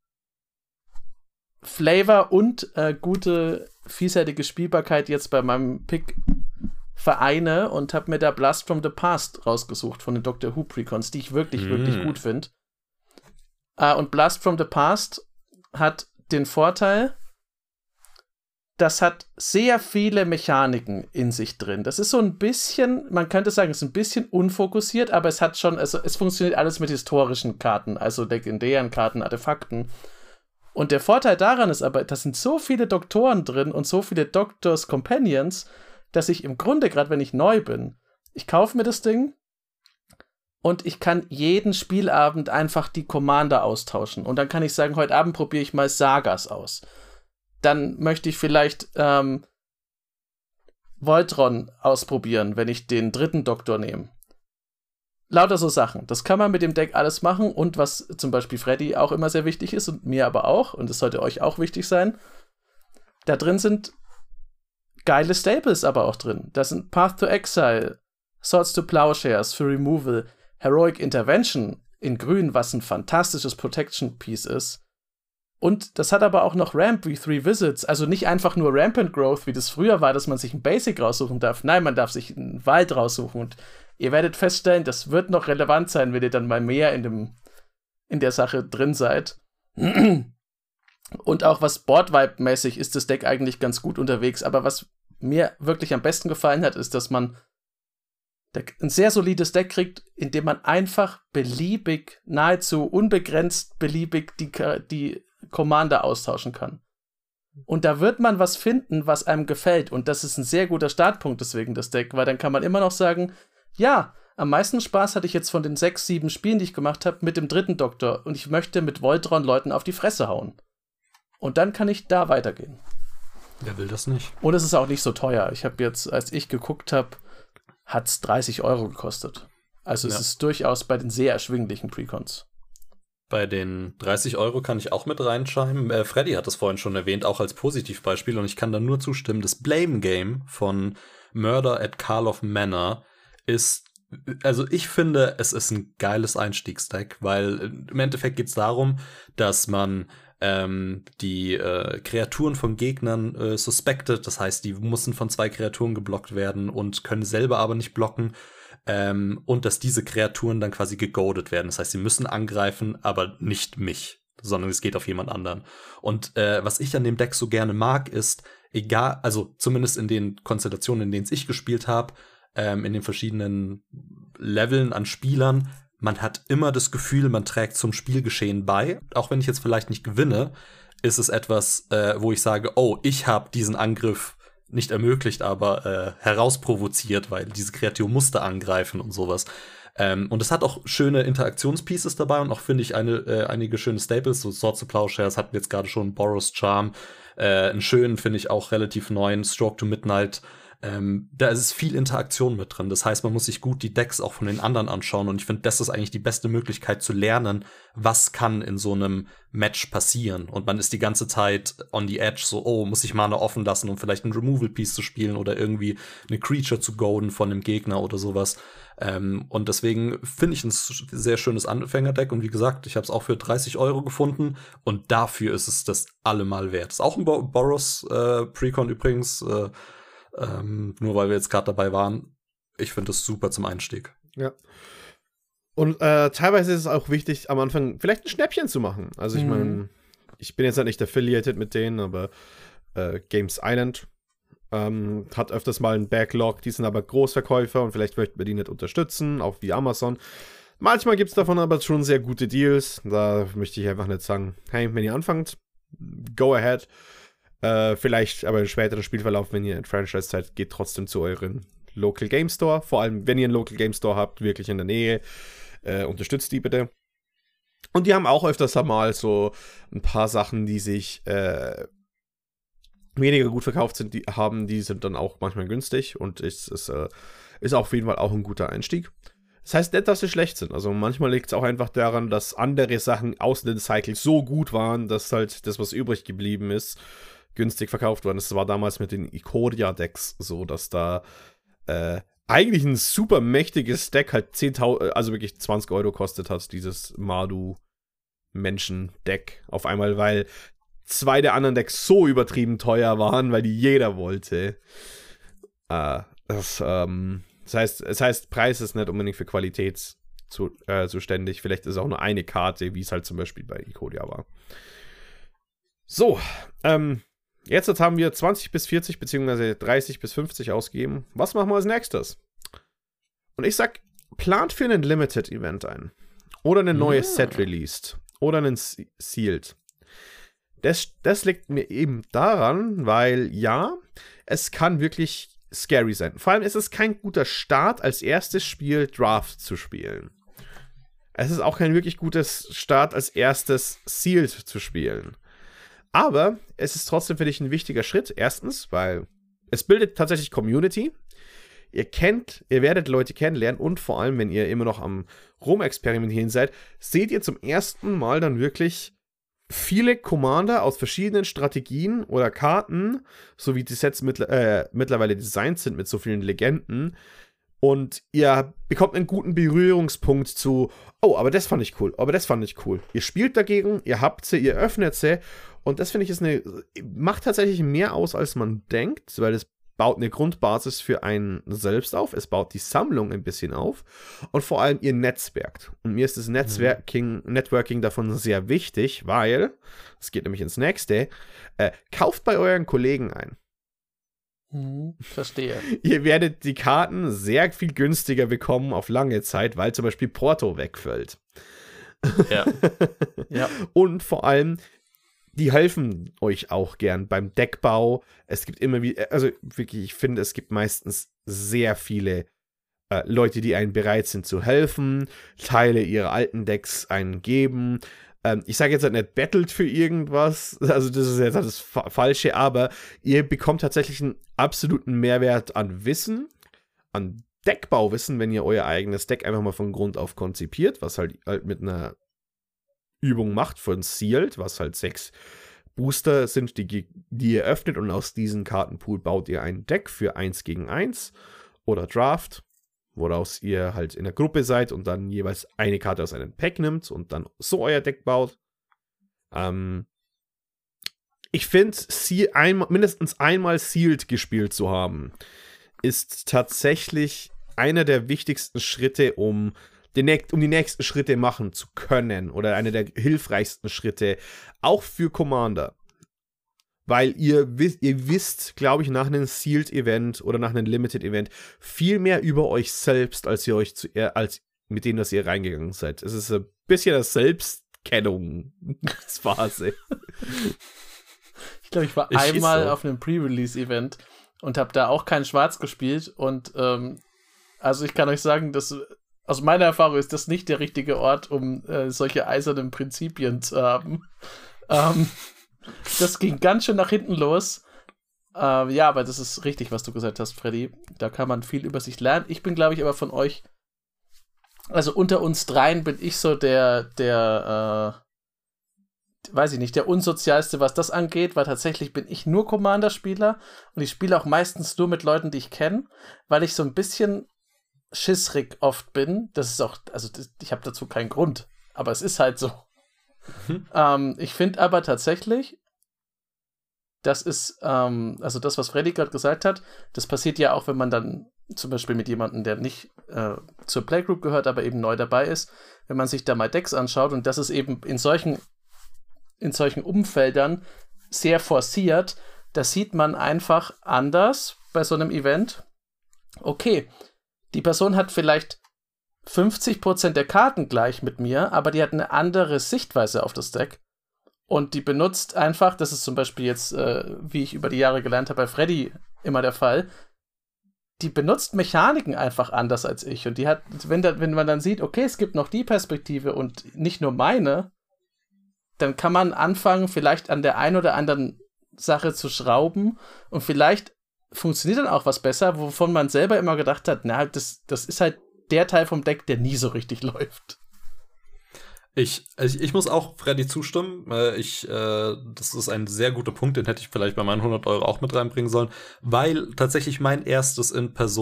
Flavor und äh, gute, vielseitige Spielbarkeit jetzt bei meinem Pick vereine und habe mir da Blast from the Past rausgesucht von den Doctor Who Precons, die ich wirklich, mm. wirklich gut finde. Äh, und Blast from the Past hat den Vorteil, das hat sehr viele Mechaniken in sich drin. Das ist so ein bisschen, man könnte sagen, es ist ein bisschen unfokussiert, aber es hat schon, also es funktioniert alles mit historischen Karten, also legendären Karten, Artefakten. Und der Vorteil daran ist aber, da sind so viele Doktoren drin und so viele Doctors Companions, dass ich im Grunde, gerade wenn ich neu bin, ich kaufe mir das Ding und ich kann jeden Spielabend einfach die Commander austauschen. Und dann kann ich sagen, heute Abend probiere ich mal Sagas aus. Dann möchte ich vielleicht ähm, Voltron ausprobieren, wenn ich den dritten Doktor nehme. Lauter so Sachen. Das kann man mit dem Deck alles machen. Und was zum Beispiel Freddy auch immer sehr wichtig ist und mir aber auch, und das sollte euch auch wichtig sein, da drin sind geile Staples aber auch drin. Da sind Path to Exile, Swords to Plowshares für Removal, Heroic Intervention in grün, was ein fantastisches Protection-Piece ist. Und das hat aber auch noch Ramp wie Three Visits, also nicht einfach nur Rampant Growth, wie das früher war, dass man sich ein Basic raussuchen darf. Nein, man darf sich einen Wald raussuchen und ihr werdet feststellen, das wird noch relevant sein, wenn ihr dann mal mehr in dem in der Sache drin seid. Und auch was Board-Vibe-mäßig ist das Deck eigentlich ganz gut unterwegs, aber was mir wirklich am besten gefallen hat, ist, dass man ein sehr solides Deck kriegt, in dem man einfach beliebig, nahezu unbegrenzt beliebig die, die Commander austauschen kann. Und da wird man was finden, was einem gefällt. Und das ist ein sehr guter Startpunkt deswegen, das Deck, weil dann kann man immer noch sagen, ja, am meisten Spaß hatte ich jetzt von den sechs, sieben Spielen, die ich gemacht habe, mit dem dritten Doktor. Und ich möchte mit Voltron Leuten auf die Fresse hauen. Und dann kann ich da weitergehen. Wer will das nicht? Und es ist auch nicht so teuer. Ich habe jetzt, als ich geguckt habe, hat es dreißig Euro gekostet. Also ja. Es ist durchaus bei den sehr erschwinglichen Precons. Bei den dreißig Euro kann ich auch mit reinschreiben. Äh, Freddy hat das vorhin schon erwähnt, auch als Positivbeispiel. Und ich kann da nur zustimmen. Das Blame Game von Murder at Karlov Manor ist, also ich finde, es ist ein geiles Einstiegsdeck, weil im Endeffekt geht es darum, dass man ähm, die äh, Kreaturen von Gegnern äh, suspected. Das heißt, die müssen von zwei Kreaturen geblockt werden und können selber aber nicht blocken. Ähm, und dass diese Kreaturen dann quasi gegoadet werden. Das heißt, sie müssen angreifen, aber nicht mich, sondern es geht auf jemand anderen. Und äh, was ich an dem Deck so gerne mag, ist, egal, also zumindest in den Konstellationen, in denen ich gespielt habe, ähm, in den verschiedenen Leveln an Spielern, man hat immer das Gefühl, man trägt zum Spielgeschehen bei. Auch wenn ich jetzt vielleicht nicht gewinne, ist es etwas, äh, wo ich sage, oh, ich habe diesen Angriff nicht ermöglicht, aber äh, herausprovoziert, weil diese Kreatur musste angreifen und sowas. Ähm, und es hat auch schöne Interaktionspieces dabei und auch, finde ich, eine, äh, einige schöne Staples, so Swords to Plowshares hatten wir jetzt gerade schon, Boros Charm, äh, einen schönen, finde ich, auch relativ neuen Stroke to Midnight. Ähm, da ist viel Interaktion mit drin. Das heißt, man muss sich gut die Decks auch von den anderen anschauen. Und ich finde, das ist eigentlich die beste Möglichkeit zu lernen, was kann in so einem Match passieren. Und man ist die ganze Zeit on the edge, so, oh, muss ich Mana offen lassen, um vielleicht ein Removal-Piece zu spielen oder irgendwie eine Creature zu golden von einem Gegner oder sowas. Ähm, und deswegen finde ich ein sehr schönes Anfängerdeck. Und wie gesagt, ich habe es auch für dreißig Euro gefunden. Und dafür ist es das allemal wert. Ist auch ein Bo- Boros äh, Precon übrigens, äh, Ähm, nur weil wir jetzt gerade dabei waren. Ich finde das super zum Einstieg. Ja. Und äh, teilweise ist es auch wichtig, am Anfang vielleicht ein Schnäppchen zu machen. Also ich mhm. meine, ich bin jetzt halt nicht affiliated mit denen, aber äh, Games Island ähm, hat öfters mal einen Backlog, die sind aber Großverkäufer und vielleicht möchten wir die nicht unterstützen, auch wie Amazon. Manchmal gibt es davon aber schon sehr gute Deals. Da möchte ich einfach nicht sagen, hey, wenn ihr anfangt, go ahead. Äh, vielleicht aber im späteren Spielverlauf, wenn ihr in Franchise seid, geht trotzdem zu euren Local Game Store. Vor allem, wenn ihr einen Local Game Store habt, wirklich in der Nähe, äh, unterstützt die bitte. Und die haben auch öfters mal so ein paar Sachen, die sich äh, weniger gut verkauft sind, die haben, die sind dann auch manchmal günstig und es ist, äh, ist auf jeden Fall auch ein guter Einstieg. Das heißt nicht, dass sie schlecht sind. Also manchmal liegt es auch einfach daran, dass andere Sachen aus den Cycles so gut waren, dass halt das, was übrig geblieben ist, günstig verkauft worden. Das war damals mit den Ikoria-Decks so, dass da äh, eigentlich ein super mächtiges Deck halt zehntausend, also wirklich zwanzig Euro kostet hat, dieses Mardu-Menschen-Deck auf einmal, weil zwei der anderen Decks so übertrieben teuer waren, weil die jeder wollte. Äh, das, ähm, das heißt, es heißt, Preis ist nicht unbedingt für Qualität zu, äh, zuständig. Vielleicht ist es auch nur eine Karte, wie es halt zum Beispiel bei Ikoria war. So, ähm, jetzt haben wir zwanzig bis vierzig beziehungsweise dreißig bis fünfzig ausgegeben. Was machen wir als nächstes? Und ich sag, plant für einen Limited-Event ein. Oder ein neues ja. Set released. Oder einen Sealed. Das, das liegt mir eben daran, weil ja, es kann wirklich scary sein. Vor allem ist es kein guter Start, als erstes Spiel Draft zu spielen. Es ist auch kein wirklich gutes Start, als erstes Sealed zu spielen. Aber es ist trotzdem für dich ein wichtiger Schritt. Erstens, weil es bildet tatsächlich Community. Ihr kennt, ihr werdet Leute kennenlernen und vor allem, wenn ihr immer noch am Rumexperimentieren seid, seht ihr zum ersten Mal dann wirklich viele Commander aus verschiedenen Strategien oder Karten, so wie die Sets mittler- äh, mittlerweile designt sind mit so vielen Legenden. Und ihr bekommt einen guten Berührungspunkt zu, oh, aber das fand ich cool, aber das fand ich cool. Ihr spielt dagegen, ihr habt sie, ihr öffnet sie. Und das finde ich ist eine, macht tatsächlich mehr aus, als man denkt, weil es baut eine Grundbasis für einen selbst auf, es baut die Sammlung ein bisschen auf und vor allem ihr Netzwerk. Und mir ist das Netzwerking, mhm. Networking davon sehr wichtig, weil, es geht nämlich ins nächste, äh, kauft bei euren Kollegen ein. Mhm, verstehe. Ihr werdet die Karten sehr viel günstiger bekommen auf lange Zeit, weil zum Beispiel Porto wegfällt. Ja. ja. Und vor allem, die helfen euch auch gern beim Deckbau. Es gibt immer wieder, also wirklich, ich finde, es gibt meistens sehr viele äh, Leute, die einen bereit sind zu helfen, Teile ihrer alten Decks einen geben. Ähm, ich sage jetzt nicht battelt für irgendwas, also das ist jetzt das Fa- Falsche, aber ihr bekommt tatsächlich einen absoluten Mehrwert an Wissen, an Deckbauwissen, wenn ihr euer eigenes Deck einfach mal von Grund auf konzipiert, was halt, halt mit einer Übung macht von Sealed, was halt sechs Booster sind, die, die ihr öffnet und aus diesem Kartenpool baut ihr ein Deck für eins gegen eins oder Draft, woraus ihr halt in der Gruppe seid und dann jeweils eine Karte aus einem Pack nimmt und dann so euer Deck baut. Ähm, ich finde, ein, mindestens einmal Sealed gespielt zu haben, ist tatsächlich einer der wichtigsten Schritte, um Den, um die nächsten Schritte machen zu können oder eine der hilfreichsten Schritte, auch für Commander. Weil ihr, ihr wisst, glaube ich, nach einem Sealed-Event oder nach einem Limited-Event viel mehr über euch selbst, als ihr euch zu, als mit denen, dass ihr reingegangen seid. Es ist ein bisschen eine Selbstkennungsphase. Ich glaube, ich war ich einmal auf einem Pre-Release-Event und habe da auch kein Schwarz gespielt und ähm, also ich kann euch sagen, dass aus meiner Erfahrung ist das nicht der richtige Ort, um äh, solche eisernen Prinzipien zu haben. Ähm, das ging ganz schön nach hinten los. Äh, ja, aber das ist richtig, was du gesagt hast, Freddy. Da kann man viel über sich lernen. Ich bin, glaube ich, aber von euch, also unter uns dreien bin ich so der, der, äh, weiß ich nicht, der unsozialste, was das angeht, weil tatsächlich bin ich nur Commander-Spieler und ich spiele auch meistens nur mit Leuten, die ich kenne, weil ich so ein bisschen schissrig oft bin. Das ist auch, also das, ich habe dazu keinen Grund, aber es ist halt so. Mhm. Ähm, ich finde aber tatsächlich, das ist, ähm, also das, was Freddy gerade gesagt hat, das passiert ja auch, wenn man dann zum Beispiel mit jemandem, der nicht äh, zur Playgroup gehört, aber eben neu dabei ist, wenn man sich da mal Decks anschaut und das ist eben in solchen in solchen Umfeldern sehr forciert, das sieht man einfach anders bei so einem Event. Okay, die Person hat vielleicht fünfzig Prozent der Karten gleich mit mir, aber die hat eine andere Sichtweise auf das Deck. Und die benutzt einfach, das ist zum Beispiel jetzt, äh, wie ich über die Jahre gelernt habe, bei Freddy immer der Fall, die benutzt Mechaniken einfach anders als ich. Und die hat, wenn, da, wenn man dann sieht, okay, es gibt noch die Perspektive und nicht nur meine, dann kann man anfangen, vielleicht an der einen oder anderen Sache zu schrauben und vielleicht funktioniert dann auch was besser, wovon man selber immer gedacht hat, na, das, das ist halt der Teil vom Deck, der nie so richtig läuft. Ich, ich, ich muss auch Freddy zustimmen. Äh, ich, äh, das ist ein sehr guter Punkt, den hätte ich vielleicht bei meinen hundert Euro auch mit reinbringen sollen, weil tatsächlich mein erstes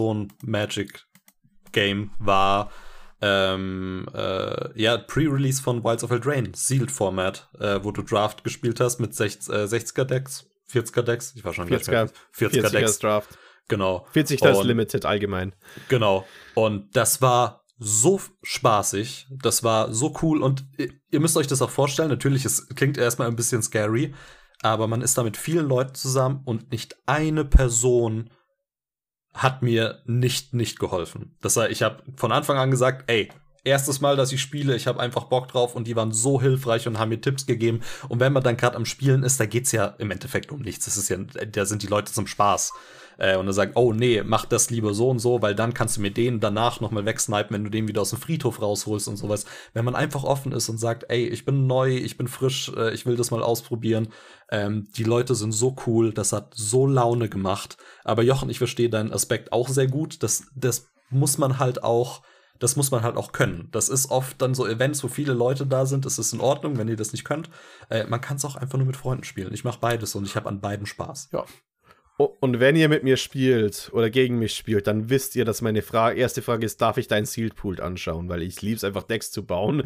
In-Person-Magic-Game war ähm, äh, ja, Pre-Release von Wilds of Eldraine, Sealed-Format, äh, wo du Draft gespielt hast mit sechziger-Decks, vierziger-Decks, ich war schon vierziger, vierziger-Decks. Draft. Genau. vierziger ist Limited allgemein. Genau. Und das war so spaßig, das war so cool und ihr müsst euch das auch vorstellen, natürlich, es klingt erstmal ein bisschen scary, aber man ist da mit vielen Leuten zusammen und nicht eine Person hat mir nicht nicht geholfen. Das heißt, ich habe von Anfang an gesagt, ey, erstes Mal, dass ich spiele, ich habe einfach Bock drauf und die waren so hilfreich und haben mir Tipps gegeben und wenn man dann gerade am Spielen ist, da geht's ja im Endeffekt um nichts, das ist ja, da sind die Leute zum Spaß. Und dann sagen, oh nee, mach das lieber so und so, weil dann kannst du mir den danach nochmal wegsnipen, wenn du den wieder aus dem Friedhof rausholst und sowas. Wenn man einfach offen ist und sagt, ey, ich bin neu, ich bin frisch, äh, ich will das mal ausprobieren. Ähm, die Leute sind so cool, das hat so Laune gemacht. Aber Jochen, ich verstehe deinen Aspekt auch sehr gut. Das, das muss man halt auch, das muss man halt auch können. Das ist oft dann so Events, wo viele Leute da sind. Es ist in Ordnung, wenn ihr das nicht könnt. Äh, man kann es auch einfach nur mit Freunden spielen. Ich mache beides und ich habe an beiden Spaß. Ja. Und wenn ihr mit mir spielt oder gegen mich spielt, dann wisst ihr, dass meine Frage, erste Frage ist, darf ich deinen Sealed Pool anschauen? Weil ich liebe es einfach, Decks zu bauen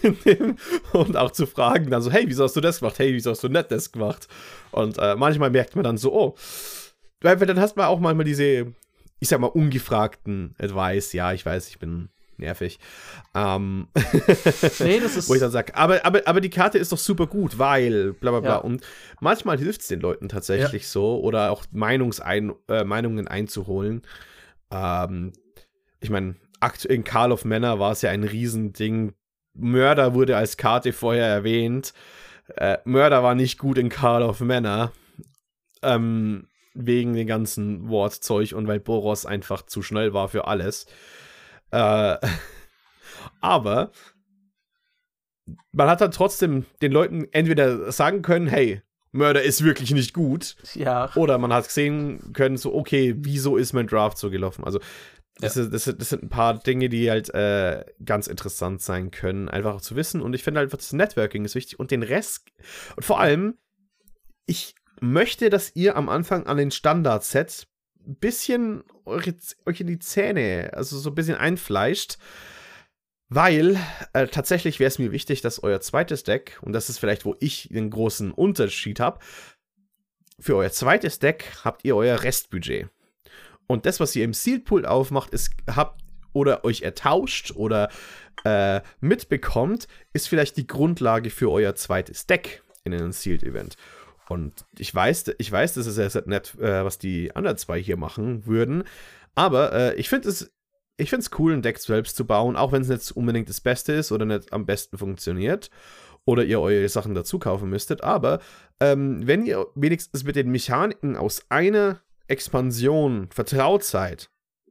und auch zu fragen dann so, hey, wieso hast du das gemacht? Hey, wieso hast du nicht das gemacht? Und äh, manchmal merkt man dann so, oh, weil dann hast man auch manchmal diese, ich sag mal, ungefragten Advice. Ja, ich weiß, ich bin nervig. Ähm, nee, das ist. Wo ich dann sage, aber, aber, aber die Karte ist doch super gut, weil bla bla bla. Ja. Und manchmal hilft es den Leuten tatsächlich ja. so oder auch Meinungsein, äh, Meinungen einzuholen. Ähm, ich meine, in Call of Manor war es ja ein Riesending. Mörder wurde als Karte vorher erwähnt. Äh, Mörder war nicht gut in Call of Manor. Ähm, wegen den ganzen Wortzeug und weil Boros einfach zu schnell war für alles. Äh, aber man hat dann trotzdem den Leuten entweder sagen können, hey, Mörder ist wirklich nicht gut. Ja. Oder man hat sehen können, so, okay, wieso ist mein Draft so gelaufen? Also, das, ja. ist, das, das sind ein paar Dinge, die halt äh, ganz interessant sein können, einfach auch zu wissen. Und ich finde halt, das Networking ist wichtig und den Rest. Und vor allem, ich möchte, dass ihr am Anfang an den Standard-Sets ein bisschen eure, euch in die Zähne, also so ein bisschen einfleischt, weil äh, tatsächlich wäre es mir wichtig, dass euer zweites Deck, und das ist vielleicht, wo ich den großen Unterschied habe, für euer zweites Deck habt ihr euer Restbudget. Und das, was ihr im Sealed Pool aufmacht, ist, habt oder euch ertauscht oder äh, mitbekommt, ist vielleicht die Grundlage für euer zweites Deck in einem Sealed Event. Und ich weiß, ich weiß, das ist ja nett, äh, was die anderen zwei hier machen würden. Aber äh, ich finde es ich finde es cool, ein Deck selbst zu bauen, auch wenn es nicht unbedingt das Beste ist oder nicht am besten funktioniert. Oder ihr eure Sachen dazu kaufen müsstet. Aber ähm, wenn ihr wenigstens mit den Mechaniken aus einer Expansion vertraut seid,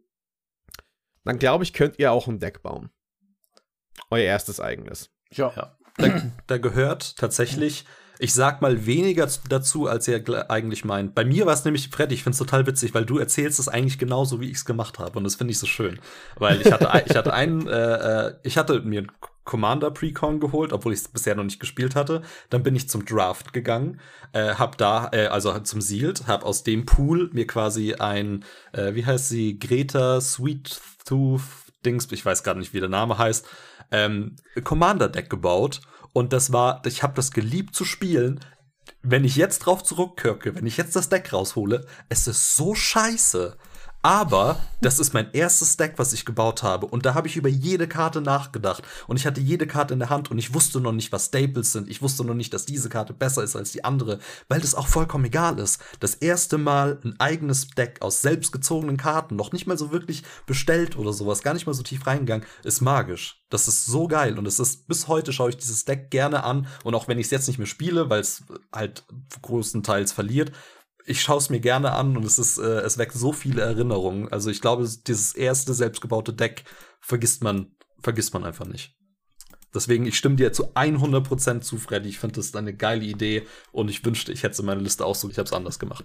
dann glaube ich, könnt ihr auch ein Deck bauen. Euer erstes eigenes. Ja. ja. Da, da gehört tatsächlich, ich sag mal, weniger dazu, als ihr eigentlich meint. Bei mir war es nämlich, Freddy, ich finde es total witzig, weil du erzählst es eigentlich genauso, wie ich es gemacht habe. Und das finde ich so schön. Weil ich hatte, ich hatte einen, äh, ich hatte mir einen Commander Precon geholt, obwohl ich es bisher noch nicht gespielt hatte. Dann bin ich zum Draft gegangen, äh, hab da, äh, also zum Sealed, hab aus dem Pool mir quasi ein, äh, wie heißt sie, Greta Sweet Tooth Dings, ich weiß gar nicht, wie der Name heißt, ähm, Commander-Deck gebaut. Und das war, ich habe das geliebt zu spielen. Wenn ich jetzt drauf zurückkirke, wenn ich jetzt das Deck raushole, es ist so scheiße. Aber das ist mein erstes Deck, was ich gebaut habe. Und da habe ich über jede Karte nachgedacht. Und ich hatte jede Karte in der Hand und ich wusste noch nicht, was Staples sind. Ich wusste noch nicht, dass diese Karte besser ist als die andere, weil das auch vollkommen egal ist. Das erste Mal ein eigenes Deck aus selbstgezogenen Karten, noch nicht mal so wirklich bestellt oder sowas, gar nicht mal so tief reingegangen, ist magisch. Das ist so geil. Und es ist, bis heute schaue ich dieses Deck gerne an. Und auch wenn ich es jetzt nicht mehr spiele, weil es halt größtenteils verliert, ich schaue es mir gerne an und es ist, äh, es weckt so viele Erinnerungen. Also ich glaube, dieses erste selbstgebaute Deck vergisst man, vergisst man einfach nicht. Deswegen, ich stimme dir zu hundert Prozent zu, Freddy. Ich finde das eine geile Idee und ich wünschte, ich hätte meine Liste auch so. Ich habe es anders gemacht.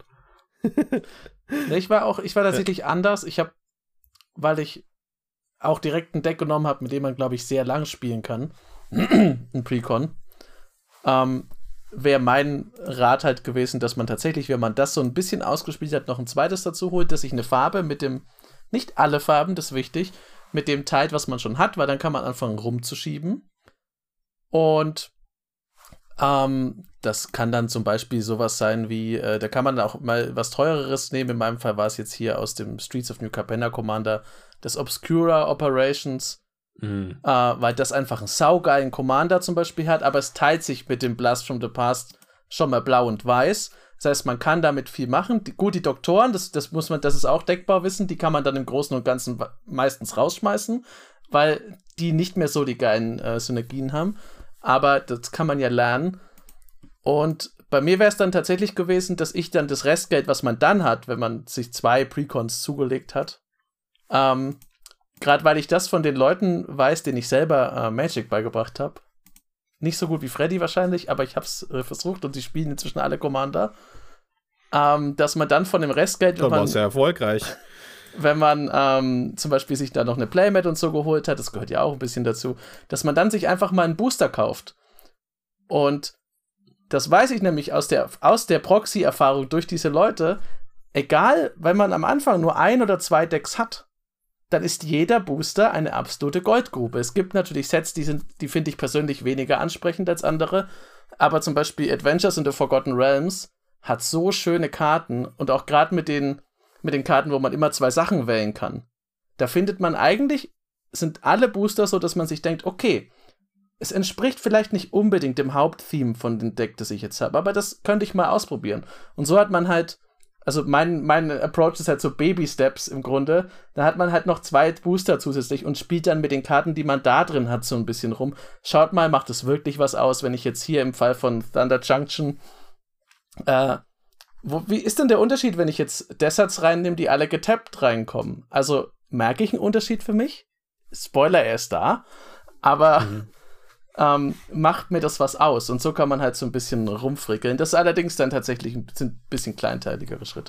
Ich war auch, ich war tatsächlich ja. anders. Ich habe, weil ich auch direkt ein Deck genommen habe, mit dem man, glaube ich, sehr lang spielen kann. ein Precon. Ähm, wäre mein Rat halt gewesen, dass man tatsächlich, wenn man das so ein bisschen ausgespielt hat, noch ein zweites dazu holt, dass sich eine Farbe mit dem, nicht alle Farben, das ist wichtig, mit dem teilt, was man schon hat, weil dann kann man anfangen rumzuschieben. Und ähm, das kann dann zum Beispiel sowas sein wie, äh, da kann man auch mal was Teureres nehmen. In meinem Fall war es jetzt hier aus dem Streets of New Capenna Commander das Obscura Operations, mhm. äh, weil das einfach einen saugeilen Commander zum Beispiel hat, aber es teilt sich mit dem Blast from the Past schon mal blau und weiß. Das heißt, man kann damit viel machen. Die, gut, die Doktoren, das, das muss man, das ist auch deckbar wissen, die kann man dann im Großen und Ganzen meistens rausschmeißen, weil die nicht mehr so die geilen äh, Synergien haben. Aber das kann man ja lernen. Und bei mir wäre es dann tatsächlich gewesen, dass ich dann das Restgeld, was man dann hat, wenn man sich zwei Precons zugelegt hat, ähm, gerade weil ich das von den Leuten weiß, denen ich selber äh, Magic beigebracht habe, nicht so gut wie Freddy wahrscheinlich, aber ich habe es äh, versucht und die spielen inzwischen alle Commander, ähm, dass man dann von dem Restgeld, wenn man, sehr erfolgreich. wenn man ähm, zum Beispiel sich da noch eine Playmat und so geholt hat, das gehört ja auch ein bisschen dazu, dass man dann sich einfach mal einen Booster kauft. Und das weiß ich nämlich aus der, aus der Proxy-Erfahrung durch diese Leute, egal, wenn man am Anfang nur ein oder zwei Decks hat, dann ist jeder Booster eine absolute Goldgrube. Es gibt natürlich Sets, die sind, die finde ich persönlich weniger ansprechend als andere, aber zum Beispiel Adventures in the Forgotten Realms hat so schöne Karten und auch gerade mit den, mit den Karten, wo man immer zwei Sachen wählen kann. Da findet man eigentlich, sind alle Booster so, dass man sich denkt, okay, es entspricht vielleicht nicht unbedingt dem Haupttheme von dem Deck, das ich jetzt habe, aber das könnte ich mal ausprobieren. Und so hat man halt, also mein, mein Approach ist halt so Baby-Steps im Grunde. Da hat man halt noch zwei Booster zusätzlich und spielt dann mit den Karten, die man da drin hat, so ein bisschen rum. Schaut mal, macht es wirklich was aus, wenn ich jetzt hier im Fall von Thunder Junction äh, wo, wie ist denn der Unterschied, wenn ich jetzt Deserts reinnehme, die alle getappt reinkommen? Also merke ich einen Unterschied für mich? Spoiler, er ist da. Aber mhm. ähm, macht mir das was aus? Und so kann man halt so ein bisschen rumfrickeln. Das ist allerdings dann tatsächlich ein bisschen, ein bisschen kleinteiligere Schritte.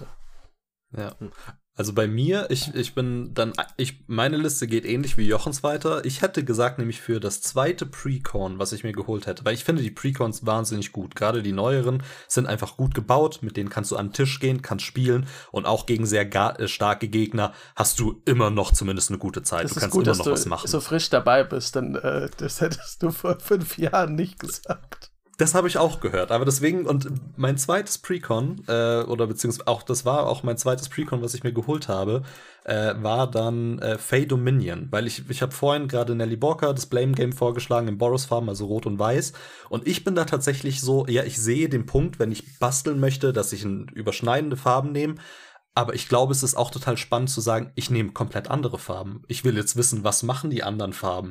Ja. Also bei mir, ich, ich bin dann, ich, meine Liste geht ähnlich wie Jochens weiter. Ich hätte gesagt, nämlich für das zweite Precon, was ich mir geholt hätte, weil ich finde die Precons wahnsinnig gut. Gerade die neueren sind einfach gut gebaut, mit denen kannst du an den Tisch gehen, kannst spielen und auch gegen sehr gar, äh, starke Gegner hast du immer noch zumindest eine gute Zeit. Das du kannst gut, immer noch du was machen. So frisch dabei bist, dann äh, das hättest du vor fünf Jahren nicht gesagt. Das habe ich auch gehört, aber deswegen, und mein zweites Precon, äh, oder beziehungsweise auch, das war auch mein zweites Precon, was ich mir geholt habe, äh, war dann äh, Fey Dominion, weil ich, ich habe vorhin gerade Nelly Borka das Blame Game vorgeschlagen in Boros Farm, also Rot und Weiß, und ich bin da tatsächlich so, ja, ich sehe den Punkt, wenn ich basteln möchte, dass ich ein, überschneidende Farben nehme, aber ich glaube, es ist auch total spannend zu sagen, ich nehme komplett andere Farben. Ich will jetzt wissen, was machen die anderen Farben?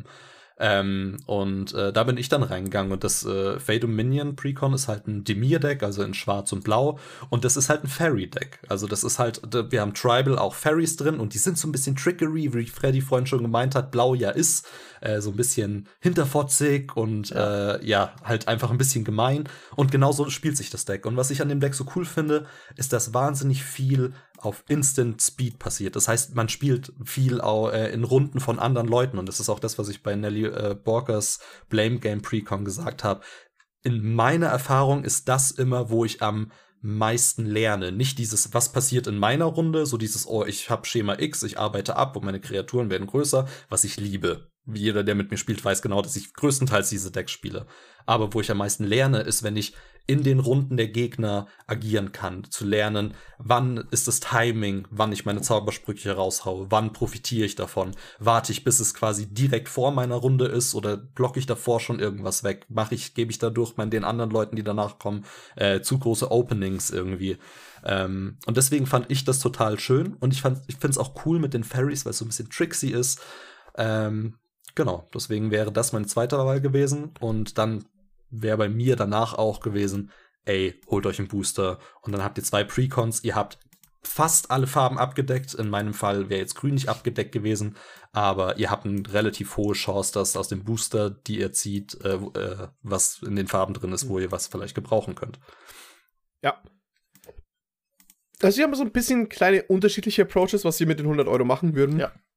Ähm, und äh, da bin ich dann reingegangen und das äh, Fey Dominion Precon ist halt ein Dimir-Deck, also in Schwarz und Blau, und das ist halt ein Fairy-Deck. Also das ist halt, wir haben Tribal auch Fairies drin und die sind so ein bisschen Trickery, wie Freddy vorhin schon gemeint hat, Blau ja ist, äh, so ein bisschen hinterfotzig und ja. Äh, ja, halt einfach ein bisschen gemein, und genauso spielt sich das Deck. Und was ich an dem Deck so cool finde, ist, dass wahnsinnig viel auf Instant Speed passiert. Das heißt, man spielt viel auch, äh, in Runden von anderen Leuten, und das ist auch das, was ich bei Nelly äh, Borkers Blame Game Precon gesagt habe. In meiner Erfahrung ist das immer, wo ich am meisten lerne. Nicht dieses, was passiert in meiner Runde, so dieses, oh, ich habe Schema X, ich arbeite ab und meine Kreaturen werden größer, was ich liebe. Jeder, der mit mir spielt, weiß genau, dass ich größtenteils diese Decks spiele. Aber wo ich am meisten lerne, ist, wenn ich in den Runden der Gegner agieren kann, zu lernen, wann ist das Timing, wann ich meine Zaubersprüche raushaue, wann profitiere ich davon, warte ich, bis es quasi direkt vor meiner Runde ist, oder blocke ich davor schon irgendwas weg, mache ich, gebe ich dadurch meinen, den anderen Leuten, die danach kommen, äh, zu große Openings irgendwie. Ähm, und deswegen fand ich das total schön, und ich fand, ich finde es auch cool mit den Fairies, weil es so ein bisschen tricksy ist. Ähm, genau, deswegen wäre das meine zweite Wahl gewesen, und dann wäre bei mir danach auch gewesen, ey, holt euch einen Booster, und dann habt ihr zwei Precons, ihr habt fast alle Farben abgedeckt, in meinem Fall wäre jetzt grün nicht abgedeckt gewesen, aber ihr habt eine relativ hohe Chance, dass aus dem Booster, die ihr zieht, äh, äh, was in den Farben drin ist, wo ihr was vielleicht gebrauchen könnt. Ja. Also wir haben so ein bisschen kleine unterschiedliche Approaches, was sie mit den hundert Euro machen würden. Ja.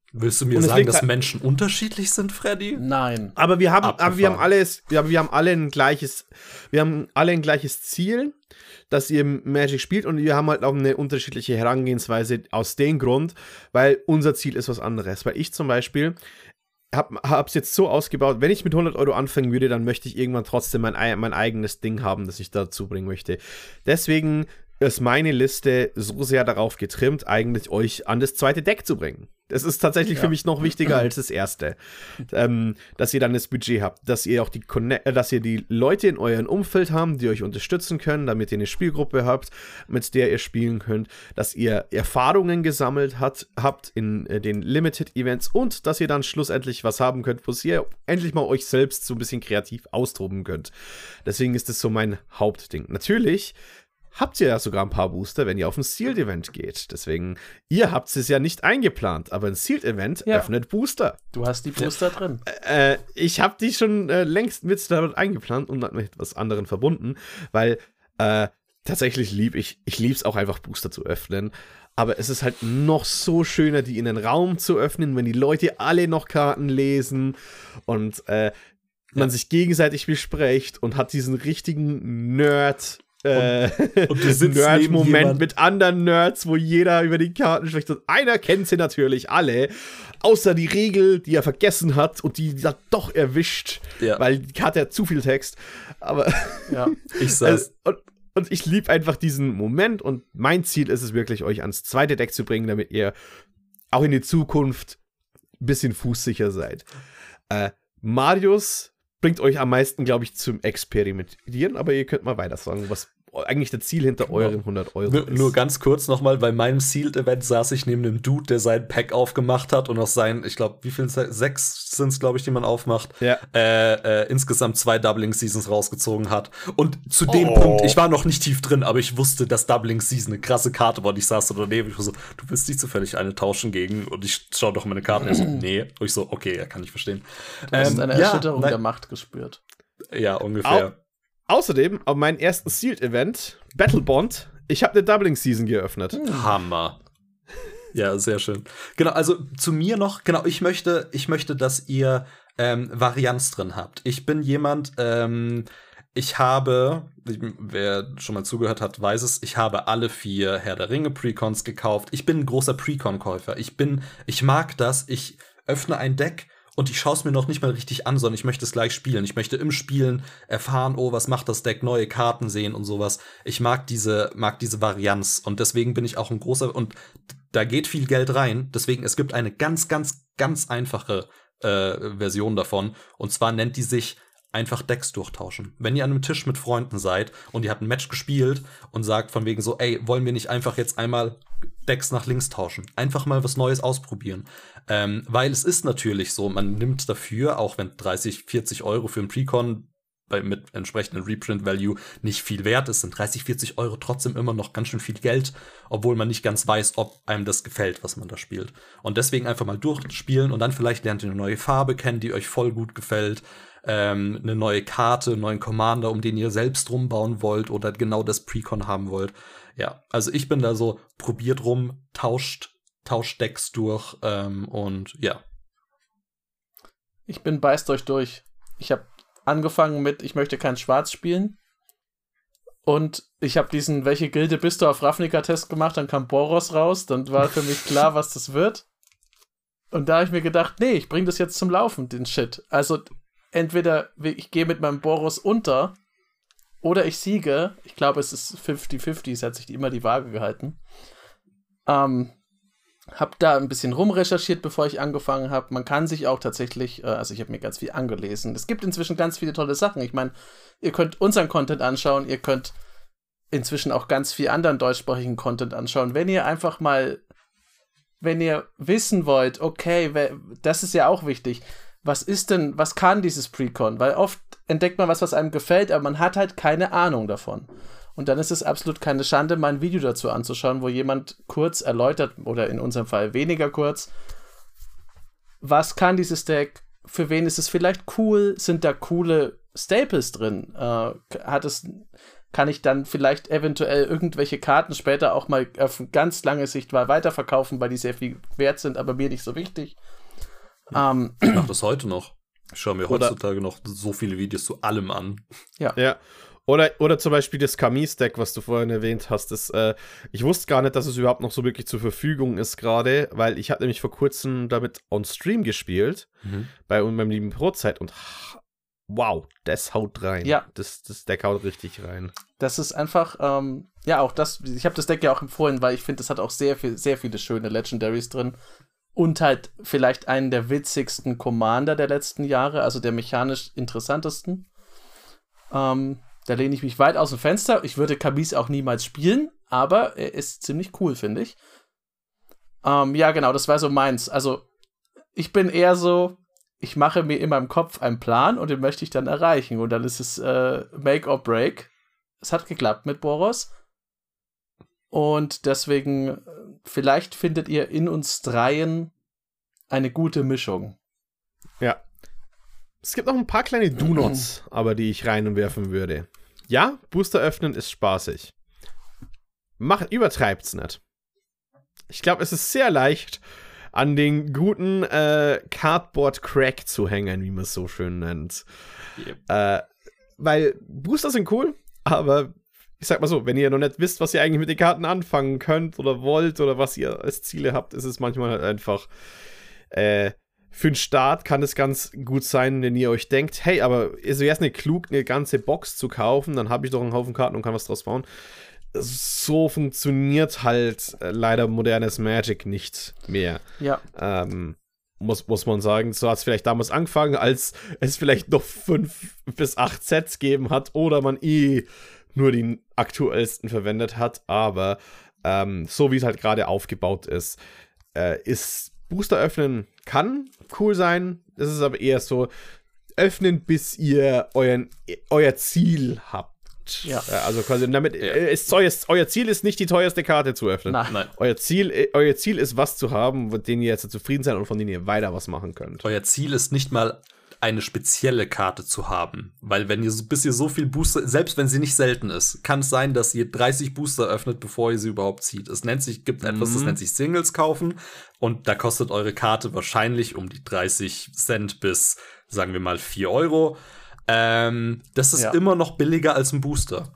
Willst du mir sagen, dass Menschen unterschiedlich sind, Freddy? Nein. Aber wir haben, aber wir haben alles, ja, wir haben alle ein gleiches, wir haben alle ein gleiches Ziel, dass ihr Magic spielt, und wir haben halt auch eine unterschiedliche Herangehensweise aus dem Grund, weil unser Ziel ist was anderes. Weil ich zum Beispiel hab, hab's jetzt so ausgebaut, wenn ich mit hundert Euro anfangen würde, dann möchte ich irgendwann trotzdem mein, mein eigenes Ding haben, das ich dazu bringen möchte. Deswegen ist meine Liste so sehr darauf getrimmt, eigentlich euch an das zweite Deck zu bringen. Das ist tatsächlich ja. für mich noch wichtiger als das erste. ähm, dass ihr dann das Budget habt, dass ihr auch die Conne- äh, dass ihr die Leute in eurem Umfeld habt, die euch unterstützen können, damit ihr eine Spielgruppe habt, mit der ihr spielen könnt, dass ihr Erfahrungen gesammelt hat, habt in äh, den Limited Events, und dass ihr dann schlussendlich was haben könnt, wo ihr endlich mal euch selbst so ein bisschen kreativ austoben könnt. Deswegen ist das so mein Hauptding. Natürlich habt ihr ja sogar ein paar Booster, wenn ihr auf ein Sealed-Event geht. Deswegen, ihr habt es ja nicht eingeplant, aber ein Sealed-Event ja. öffnet Booster. Du hast die Booster ja. drin. Äh, ich habe die schon äh, längst mit damit eingeplant und mit etwas anderem verbunden, weil äh, tatsächlich lieb ich, ich liebe es auch einfach, Booster zu öffnen. Aber es ist halt noch so schöner, die in den Raum zu öffnen, wenn die Leute alle noch Karten lesen und äh, man ja. sich gegenseitig bespricht und hat diesen richtigen Nerd- Äh, und, und du sitzt Nerd-Moment mit anderen Nerds, wo jeder über die Karten spricht. Und einer kennt sie natürlich alle, außer die Regel, die er vergessen hat und die hat doch erwischt, ja. weil die Karte hat zu viel Text. Aber ja, ich sag's. und, und ich liebe einfach diesen Moment, und mein Ziel ist es wirklich, euch ans zweite Deck zu bringen, damit ihr auch in die Zukunft ein bisschen fußsicher seid. Äh, Marius bringt euch am meisten, glaube ich, zum Experimentieren, aber ihr könnt mal weiter sagen, was eigentlich das Ziel hinter euren hundert Euro nur, ist. Nur ganz kurz nochmal, bei meinem Sealed-Event saß ich neben einem Dude, der sein Pack aufgemacht hat und aus seinen, ich glaube, wie viel, sechs sind es, glaube ich, die man aufmacht, ja. äh, äh, insgesamt zwei Doubling-Seasons rausgezogen hat. Und zu dem oh. Punkt, ich war noch nicht tief drin, aber ich wusste, dass Doubling-Season eine krasse Karte war, und ich saß da daneben, ich war so, du willst nicht zufällig eine tauschen gegen, und ich schau doch meine Karten, und ich so, nee, und ich so, okay, ja, kann ich verstehen. Du hast ähm, eine Erschütterung ja, der Macht gespürt. Ja, ungefähr. Au- Außerdem, auf meinem ersten Sealed-Event, Battle Bond, ich habe eine Doubling-Season geöffnet. Hammer. Ja, sehr schön. Genau, also zu mir noch, genau, ich möchte, ich möchte, dass ihr ähm, Varianz drin habt. Ich bin jemand, ähm, ich habe, wer schon mal zugehört hat, weiß es, ich habe alle vier Herr der Ringe Precons gekauft. Ich bin ein großer Precon-Käufer. Ich bin, ich mag das, ich öffne ein Deck und ich schaue es mir noch nicht mal richtig an, sondern ich möchte es gleich spielen. Ich möchte im Spielen erfahren, oh, was macht das Deck, neue Karten sehen und sowas. Ich mag diese, mag diese Varianz, und deswegen bin ich auch ein großer, und da geht viel Geld rein. Deswegen, es gibt eine ganz, ganz, ganz einfache äh, Version davon, und zwar nennt die sich einfach Decks durchtauschen. Wenn ihr an einem Tisch mit Freunden seid und ihr habt ein Match gespielt und sagt von wegen so, ey, wollen wir nicht einfach jetzt einmal Decks nach links tauschen? Einfach mal was Neues ausprobieren. Ähm, weil es ist natürlich so, man nimmt dafür, auch wenn dreißig, vierzig Euro für ein Precon bei, mit entsprechendem Reprint-Value nicht viel wert ist, sind dreißig, vierzig Euro trotzdem immer noch ganz schön viel Geld, obwohl man nicht ganz weiß, ob einem das gefällt, was man da spielt. Und deswegen einfach mal durchspielen, und dann vielleicht lernt ihr eine neue Farbe kennen, die euch voll gut gefällt, ähm, eine neue Karte, einen neuen Commander, um den ihr selbst rumbauen wollt oder genau das Precon haben wollt. Ja, also ich bin da so, probiert rum, tauscht, tauscht Decks durch, ähm, und ja. Ich bin beißt euch durch. Ich habe angefangen mit, ich möchte kein Schwarz spielen. Und ich habe diesen, welche Gilde bist du, auf Ravnica-Test gemacht, dann kam Boros raus, dann war für mich klar, was das wird. Und da habe ich mir gedacht, nee, ich bring das jetzt zum Laufen, den Shit. Also entweder ich gehe mit meinem Boros unter oder ich siege. Ich glaube, es ist fünfzig fünfzig, es hat sich immer die Waage gehalten. Ähm, hab da ein bisschen rumrecherchiert, bevor ich angefangen habe. Man kann sich auch tatsächlich, äh, also ich habe mir ganz viel angelesen. Es gibt inzwischen ganz viele tolle Sachen. Ich meine, ihr könnt unseren Content anschauen, ihr könnt inzwischen auch ganz viel anderen deutschsprachigen Content anschauen. Wenn ihr einfach mal, wenn ihr wissen wollt, okay, das ist ja auch wichtig, was ist denn, was kann dieses Precon? Weil oft entdeckt man was, was einem gefällt, aber man hat halt keine Ahnung davon. Und dann ist es absolut keine Schande, mal ein Video dazu anzuschauen, wo jemand kurz erläutert, oder in unserem Fall weniger kurz, was kann dieses Deck, für wen ist es vielleicht cool, sind da coole Staples drin, äh, hat es, kann ich dann vielleicht eventuell irgendwelche Karten später auch mal auf ganz lange Sicht mal weiterverkaufen, weil die sehr viel wert sind, aber mir nicht so wichtig. Ja. Ähm, ich mache das heute noch. Ich schaue mir Oder- heutzutage noch so viele Videos zu allem an. Ja. Oder, oder zum Beispiel das Kamis-Deck, was du vorhin erwähnt hast. Das, äh, ich wusste gar nicht, dass es überhaupt noch so wirklich zur Verfügung ist gerade, weil ich hatte nämlich vor kurzem damit on Stream gespielt, Mhm. bei meinem lieben Brotzeit und wow, das haut rein. Ja. Das, das Deck haut richtig rein. Das ist einfach, ähm, ja, auch das, ich habe das Deck ja auch empfohlen, weil ich finde, das hat auch sehr viel, sehr viele schöne Legendaries drin. Und halt vielleicht einen der witzigsten Commander der letzten Jahre, also der mechanisch interessantesten. Ähm, da lehne ich mich weit aus dem Fenster. Ich würde Kamis auch niemals spielen, aber er ist ziemlich cool, finde ich. Ähm, ja, genau, das war so meins. Also, ich bin eher so, ich mache mir in meinem Kopf einen Plan und den möchte ich dann erreichen. Und dann ist es äh, Make or Break. Es hat geklappt mit Boros. Und deswegen, vielleicht findet ihr in uns dreien eine gute Mischung. Ja. Es gibt noch ein paar kleine Do-Nots, aber die ich reinwerfen würde. Ja, Booster öffnen ist spaßig. Macht, übertreibt's nicht. Ich glaube, es ist sehr leicht, an den guten äh, Cardboard-Crack zu hängen, wie man es so schön nennt. Yep. Äh, weil Booster sind cool, aber ich sag mal so, wenn ihr noch nicht wisst, was ihr eigentlich mit den Karten anfangen könnt oder wollt oder was ihr als Ziele habt, ist es manchmal halt einfach äh, für den Start kann es ganz gut sein, wenn ihr euch denkt, hey, aber also wäre es nicht klug, eine ganze Box zu kaufen, dann habe ich doch einen Haufen Karten und kann was draus bauen. So funktioniert halt äh, leider modernes Magic nicht mehr. Ja. Ähm, muss, muss man sagen. So hat es vielleicht damals angefangen, als es vielleicht noch fünf bis acht Sets gegeben hat oder man eh nur die aktuellsten verwendet hat. Aber ähm, so wie es halt gerade aufgebaut ist, äh, ist Booster öffnen kann cool sein. Es ist aber eher so, öffnen, bis ihr euren, euer Ziel habt. Ja. Also quasi damit, Ja. äh, ist euer, euer Ziel ist nicht die teuerste Karte zu öffnen. Nein. Nein. Euer Ziel, äh, euer Ziel ist, was zu haben, mit denen ihr jetzt zufrieden seid und von denen ihr weiter was machen könnt. Euer Ziel ist nicht mal eine spezielle Karte zu haben, weil wenn ihr so, bis ihr so viel Booster, selbst wenn sie nicht selten ist, kann es sein, dass ihr dreißig Booster öffnet, bevor ihr sie überhaupt zieht. Es nennt sich, gibt etwas, das Mhm. nennt sich Singles kaufen und da kostet eure Karte wahrscheinlich um die dreißig Cent bis, sagen wir mal, vier Euro. Ähm, das ist Ja. immer noch billiger als ein Booster.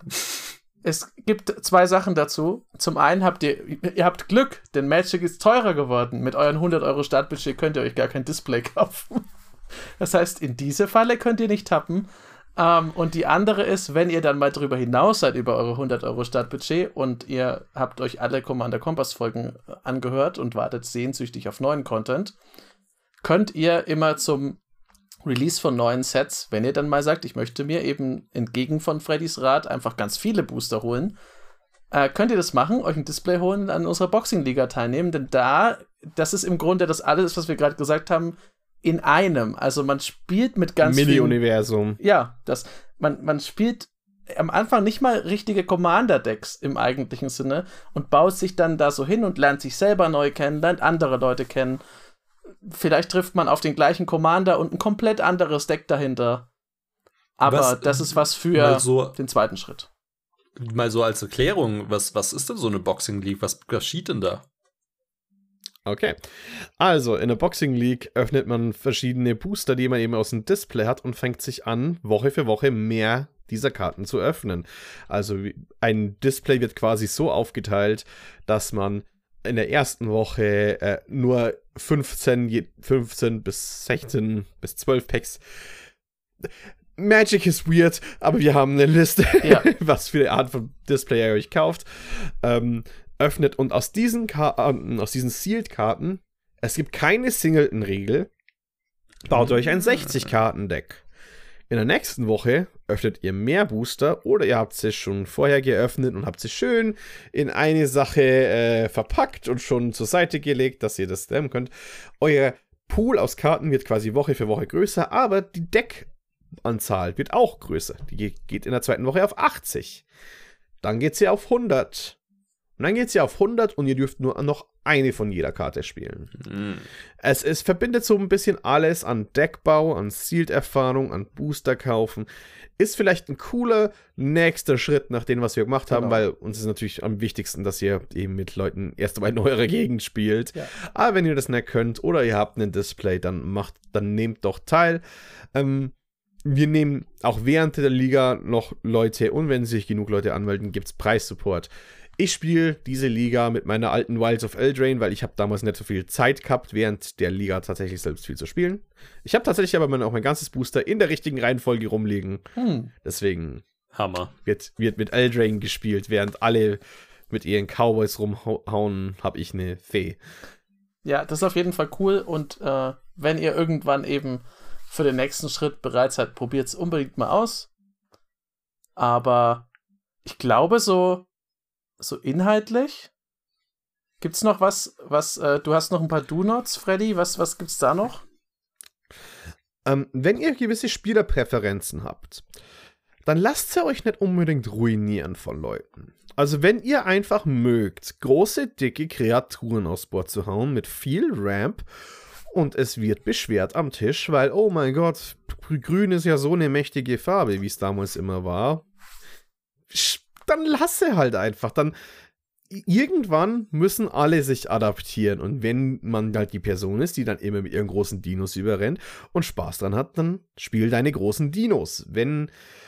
Es gibt zwei Sachen dazu. Zum einen habt ihr, ihr habt Glück, denn Magic ist teurer geworden. Mit euren hundert Euro Startbudget könnt ihr euch gar kein Display kaufen. Das heißt, in diese Falle könnt ihr nicht tappen. Ähm, und die andere ist, wenn ihr dann mal drüber hinaus seid, über eure hundert Euro Startbudget und ihr habt euch alle Commander Kompass Folgen angehört und wartet sehnsüchtig auf neuen Content, könnt ihr immer zum Release von neuen Sets, wenn ihr dann mal sagt, ich möchte mir eben entgegen von Freddys Rat einfach ganz viele Booster holen, äh, könnt ihr das machen, euch ein Display holen und an unserer Boxing-Liga teilnehmen, denn da, das ist im Grunde das alles, was wir gerade gesagt haben, in einem. Also man spielt mit ganz vielen... Mini-Universum. Ja, das, man, man spielt am Anfang nicht mal richtige Commander-Decks im eigentlichen Sinne und baut sich dann da so hin und lernt sich selber neu kennen, lernt andere Leute kennen. Vielleicht trifft man auf den gleichen Commander und ein komplett anderes Deck dahinter. Aber Was, das ist was für mal so- den zweiten Schritt. Mal so als Erklärung, was, was ist denn so eine Boxing League? Was geschieht denn da? Okay. Also, in der Boxing League öffnet man verschiedene Booster, die man eben aus dem Display hat und fängt sich an, Woche für Woche mehr dieser Karten zu öffnen. Also, wie- ein Display wird quasi so aufgeteilt, dass man in der ersten Woche äh, nur fünfzehn, je, fünfzehn bis sechzehn bis zwölf Packs. Magic ist weird, aber wir haben eine Liste, Ja. was für eine Art von Display ihr euch kauft. Ähm, öffnet und aus diesen Karten, aus diesen Sealed-Karten, es gibt keine Singleton-Regel, baut euch ein sechzig-Karten-Deck. In der nächsten Woche öffnet ihr mehr Booster oder ihr habt sie schon vorher geöffnet und habt sie schön in eine Sache äh, verpackt und schon zur Seite gelegt, dass ihr das stemmen könnt. Euer Pool aus Karten wird quasi Woche für Woche größer, aber die Deckanzahl wird auch größer. Die geht in der zweiten Woche auf achtzig. Dann geht sie auf hundert. Und dann geht sie auf hundert und ihr dürft nur noch eine von jeder Karte spielen. Mhm. Es, es verbindet so ein bisschen alles an Deckbau, an Sealed-Erfahrung, an Booster kaufen. Ist vielleicht ein cooler nächster Schritt nach dem, was wir gemacht haben, Genau. weil uns ist natürlich am wichtigsten, dass ihr eben mit Leuten erst einmal in eurer Gegend spielt. Ja. Aber wenn ihr das nicht könnt oder ihr habt ein Display, dann macht, dann nehmt doch teil. Ähm, wir nehmen auch während der Liga noch Leute und wenn sich genug Leute anmelden, gibt es Preissupport. Ich spiele diese Liga mit meiner alten Wilds of Eldraine, weil ich habe damals nicht so viel Zeit gehabt, während der Liga tatsächlich selbst viel zu spielen. Ich habe tatsächlich aber mein, auch mein ganzes Booster in der richtigen Reihenfolge rumliegen. Hm. Deswegen Hammer. wird, wird mit Eldraine gespielt, während alle mit ihren Cowboys rumhauen, habe ich eine Fee. Ja, das ist auf jeden Fall cool und äh, wenn ihr irgendwann eben für den nächsten Schritt bereit seid, probiert es unbedingt mal aus. Aber ich glaube so so inhaltlich gibt's noch was, was äh, du hast noch ein paar Do-Nots, Freddy, was, was gibt's da noch? Ähm, wenn ihr gewisse Spielerpräferenzen habt, dann lasst sie euch nicht unbedingt ruinieren von Leuten. Also wenn ihr einfach mögt, große, dicke Kreaturen aufs Board zu hauen mit viel Ramp und es wird beschwert am Tisch, weil, oh mein Gott, grün ist ja so eine mächtige Farbe, wie es damals immer war, dann lasse halt einfach. Dann irgendwann müssen alle sich adaptieren. Und wenn man halt die Person ist, die dann immer mit ihren großen Dinos überrennt und Spaß dran hat, dann spiel deine großen Dinos. Wenn,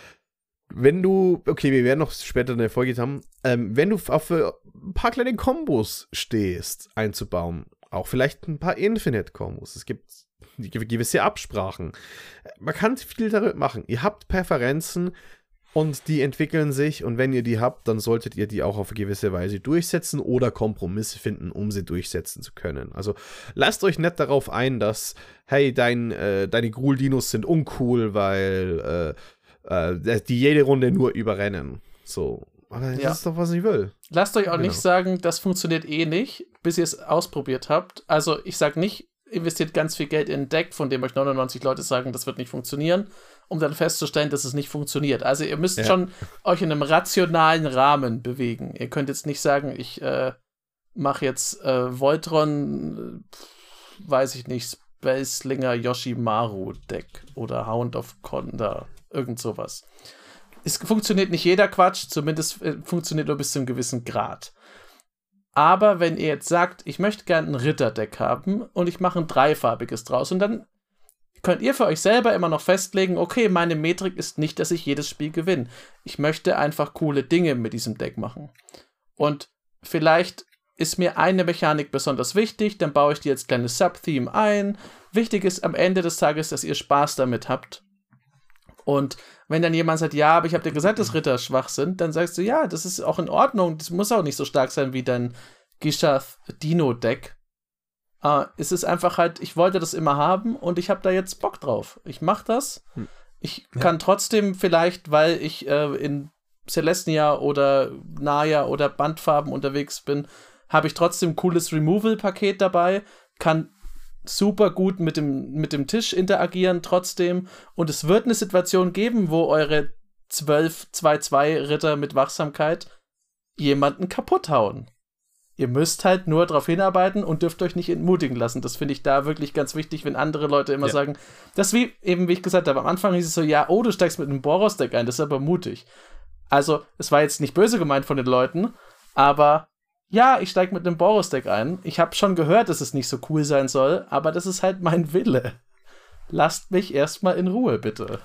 wenn du, okay, wir werden noch später in der Folge haben, ähm, wenn du auf äh, ein paar kleine Kombos stehst, einzubauen, auch vielleicht ein paar Infinite-Kombos. Es gibt gewisse Absprachen. Man kann viel damit machen. Ihr habt Präferenzen, und die entwickeln sich und wenn ihr die habt, dann solltet ihr die auch auf eine gewisse Weise durchsetzen oder Kompromisse finden, um sie durchsetzen zu können. Also lasst euch nicht darauf ein, dass, hey, dein, äh, deine Gruul-Dinos sind uncool, weil äh, äh, die jede Runde nur überrennen. So, aber das Ja. ist doch, was ich will. Lasst euch auch Genau. nicht sagen, das funktioniert eh nicht, bis ihr es ausprobiert habt. Also ich sag nicht, investiert ganz viel Geld in ein Deck, von dem euch neunundneunzig Leute sagen, das wird nicht funktionieren, um dann festzustellen, dass es nicht funktioniert. Also ihr müsst Ja. schon euch in einem rationalen Rahmen bewegen. Ihr könnt jetzt nicht sagen, ich äh, mache jetzt äh, Voltron, äh, weiß ich nicht, Spellslinger Yoshimaru Deck oder Hound of Konda, irgend sowas. Es funktioniert nicht jeder Quatsch, zumindest äh, funktioniert nur bis zu einem gewissen Grad. Aber wenn ihr jetzt sagt, ich möchte gerne ein Ritterdeck haben und ich mache ein dreifarbiges draus und dann könnt ihr für euch selber immer noch festlegen, okay, meine Metrik ist nicht, dass ich jedes Spiel gewinne. Ich möchte einfach coole Dinge mit diesem Deck machen. Und vielleicht ist mir eine Mechanik besonders wichtig, dann baue ich die als kleines Subtheme ein. Wichtig ist am Ende des Tages, dass ihr Spaß damit habt. Und wenn dann jemand sagt, ja, aber ich habe dir gesagt, dass Ritter schwach sind, dann sagst du, ja, das ist auch in Ordnung, das muss auch nicht so stark sein wie dein Gishath-Dino-Deck. Uh, es ist einfach halt, ich wollte das immer haben und ich habe da jetzt Bock drauf. Ich mach das. Hm. Ich Ja. kann trotzdem vielleicht, weil ich äh, in Celestia oder Naya oder Bandfarben unterwegs bin, habe ich trotzdem ein cooles Removal-Paket dabei, kann super gut mit dem, mit dem Tisch interagieren trotzdem und es wird eine Situation geben, wo eure zwölf zwei zwei Ritter mit Wachsamkeit jemanden kaputt hauen. Ihr müsst halt nur darauf hinarbeiten und dürft euch nicht entmutigen lassen. Das finde ich da wirklich ganz wichtig, wenn andere Leute immer Ja. sagen, das wie eben, wie ich gesagt habe, am Anfang hieß es so, ja, oh, du steigst mit einem Boros-Deck ein, das ist aber mutig. Also, es war jetzt nicht böse gemeint von den Leuten, aber ja, ich steige mit einem Boros-Deck ein. Ich habe schon gehört, dass es nicht so cool sein soll, aber das ist halt mein Wille. Lasst mich erstmal in Ruhe, bitte.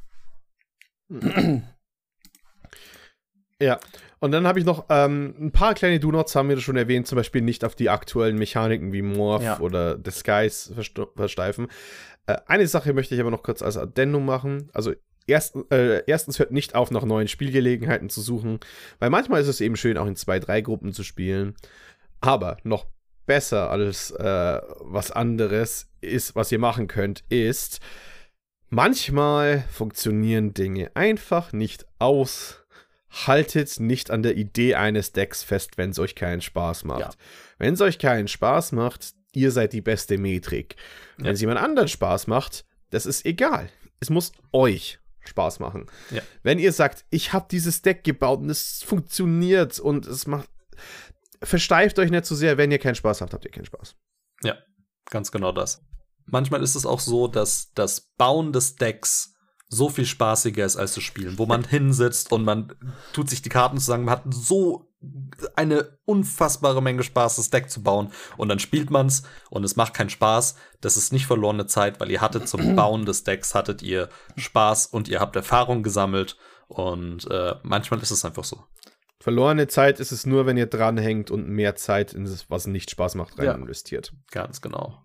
Ja, und dann habe ich noch ähm, ein paar kleine Do-Nots, haben wir schon erwähnt, zum Beispiel nicht auf die aktuellen Mechaniken wie Morph Ja. oder Disguise versto- versteifen. Äh, eine Sache möchte ich aber noch kurz als Addendum machen. Also erst, äh, erstens hört nicht auf, nach neuen Spielgelegenheiten zu suchen, weil manchmal ist es eben schön, auch in zwei, drei Gruppen zu spielen. Aber noch besser als äh, was anderes ist, was ihr machen könnt, ist, manchmal funktionieren Dinge einfach nicht aus. Haltet nicht an der Idee eines Decks fest, wenn es euch keinen Spaß macht. Ja. Wenn es euch keinen Spaß macht, ihr seid die beste Metrik. Wenn Ja. es jemand anderen Spaß macht, das ist egal. Es muss euch Spaß machen. Ja. Wenn ihr sagt, ich habe dieses Deck gebaut und es funktioniert und es macht, versteift euch nicht zu sehr. Wenn ihr keinen Spaß habt, habt ihr keinen Spaß. Ja, ganz genau das. Manchmal ist es auch so, dass das Bauen des Decks so viel spaßiger ist als das Spielen, wo man hinsitzt und man tut sich die Karten zusammen, man hat so eine unfassbare Menge Spaß, das Deck zu bauen und dann spielt man's und es macht keinen Spaß. Das ist nicht verlorene Zeit, weil ihr hattet zum Bauen des Decks, hattet ihr Spaß und ihr habt Erfahrung gesammelt und äh, manchmal ist es einfach so. Verlorene Zeit ist es nur, wenn ihr dranhängt und mehr Zeit in das, was nicht Spaß macht, rein Ja. investiert. Ganz genau.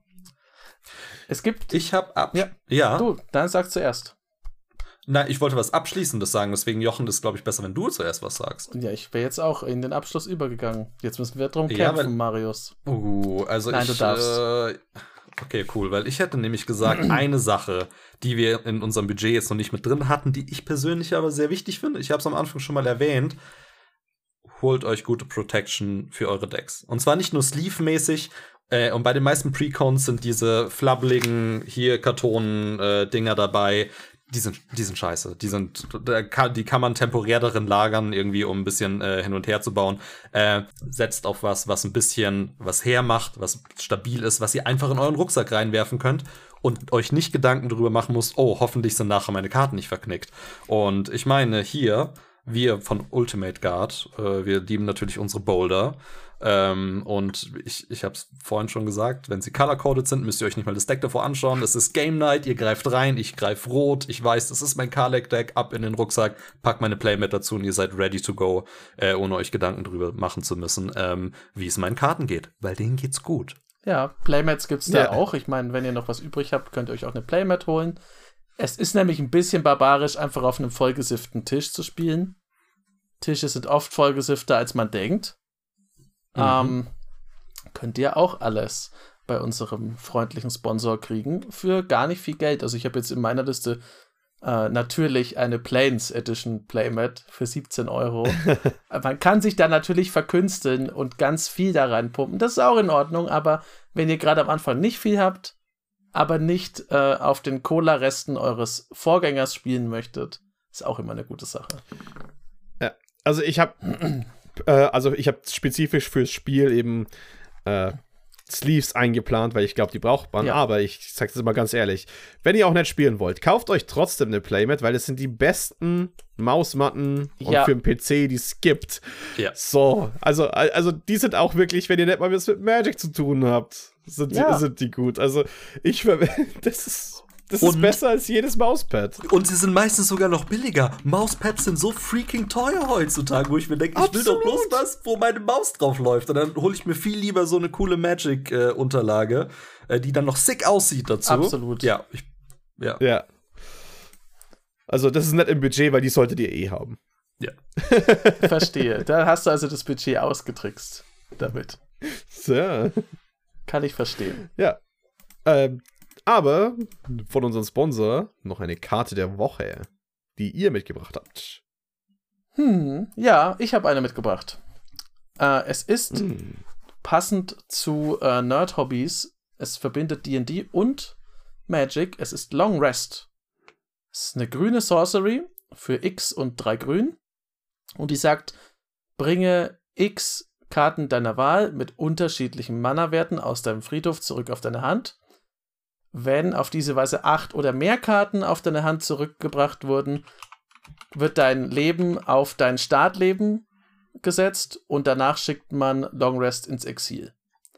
Es gibt. Ich hab ab. Ja. ja. Du, dann sag zuerst. Na, ich wollte was Abschließendes sagen, deswegen, Jochen, das ist, glaube ich, besser, wenn du zuerst was sagst. Ja, ich wäre jetzt auch in den Abschluss übergegangen. Jetzt müssen wir drum Ja, kämpfen, weil- Marius. Uh, also Nein, ich. du darfst. Äh, okay, cool, weil ich hätte nämlich gesagt, eine Sache, die wir in unserem Budget jetzt noch nicht mit drin hatten, die ich persönlich aber sehr wichtig finde, ich habe es am Anfang schon mal erwähnt, holt euch gute Protection für eure Decks. Und zwar nicht nur Sleeve-mäßig, äh, und bei den meisten Precons sind diese flabbeligen hier Kartonen-Dinger dabei. Die sind, die sind scheiße. Die sind, da kann, die kann man temporär darin lagern, irgendwie, um ein bisschen äh, hin und her zu bauen. Äh, setzt auf was, was ein bisschen was hermacht, was stabil ist, was ihr einfach in euren Rucksack reinwerfen könnt und euch nicht Gedanken darüber machen müsst, oh, hoffentlich sind nachher meine Karten nicht verknickt. Und ich meine, hier, wir von Ultimate Guard, äh, wir lieben natürlich unsere Boulder. Ähm, und ich, ich habe es vorhin schon gesagt, wenn sie color-coded sind, müsst ihr euch nicht mal das Deck davor anschauen. Es ist Game Night, ihr greift rein, ich greife rot, ich weiß, das ist mein Karlek-Deck, ab in den Rucksack, pack meine Playmat dazu und ihr seid ready to go, äh, ohne euch Gedanken drüber machen zu müssen, ähm, wie es meinen Karten geht, weil denen geht's gut. Ja, Playmats gibt's da Ja. auch. Ich meine, wenn ihr noch was übrig habt, könnt ihr euch auch eine Playmat holen. Es ist nämlich ein bisschen barbarisch, einfach auf einem vollgesifften Tisch zu spielen. Tische sind oft vollgesifter, als man denkt. Mhm. Ähm, könnt ihr auch alles bei unserem freundlichen Sponsor kriegen für gar nicht viel Geld. Also ich habe jetzt in meiner Liste äh, natürlich eine Plains Edition Playmat für siebzehn Euro. Man kann sich da natürlich verkünsteln und ganz viel da reinpumpen. Das ist auch in Ordnung, aber wenn ihr gerade am Anfang nicht viel habt, aber nicht äh, auf den Cola-Resten eures Vorgängers spielen möchtet, ist auch immer eine gute Sache. Also ich habe äh, also ich habe spezifisch fürs Spiel eben äh, Sleeves eingeplant, weil ich glaube, die braucht man. Ja. Aber ich sage das immer ganz ehrlich, wenn ihr auch nicht spielen wollt, kauft euch trotzdem eine Playmat, weil es sind die besten Mausmatten und Ja. für den P C, die es gibt. Ja. So, also, also die sind auch wirklich, wenn ihr nicht mal was mit Magic zu tun habt, sind, Ja. die, sind die gut. Also ich verwende, das ist Das Und- ist besser als jedes Mauspad. Und sie sind meistens sogar noch billiger. Mauspads sind so freaking teuer heutzutage, wo ich mir denke, ich will doch bloß Absolut. was, wo meine Maus drauf läuft. Und dann hole ich mir viel lieber so eine coole Magic-Unterlage, äh, die dann noch sick aussieht dazu. Absolut. Ja, ich, ja. Ja. Also das ist nicht im Budget, weil die solltet ihr eh haben. ja. Verstehe. Da hast du also das Budget ausgetrickst damit. So. Kann ich verstehen. Ja. Ähm, aber von unserem Sponsor noch eine Karte der Woche, die ihr mitgebracht habt. Hm, ja, ich habe eine mitgebracht. Äh, es ist Hm. passend zu äh, Nerd-Hobbys. Es verbindet D und D und Magic. Es ist Long Rest. Es ist eine grüne Sorcery für X und drei Grün. Und die sagt, bringe X Karten deiner Wahl mit unterschiedlichen Mana-Werten aus deinem Friedhof zurück auf deine Hand. Wenn auf diese Weise acht oder mehr Karten auf deine Hand zurückgebracht wurden, wird dein Leben auf dein Startleben gesetzt und danach schickt man Long Rest ins Exil.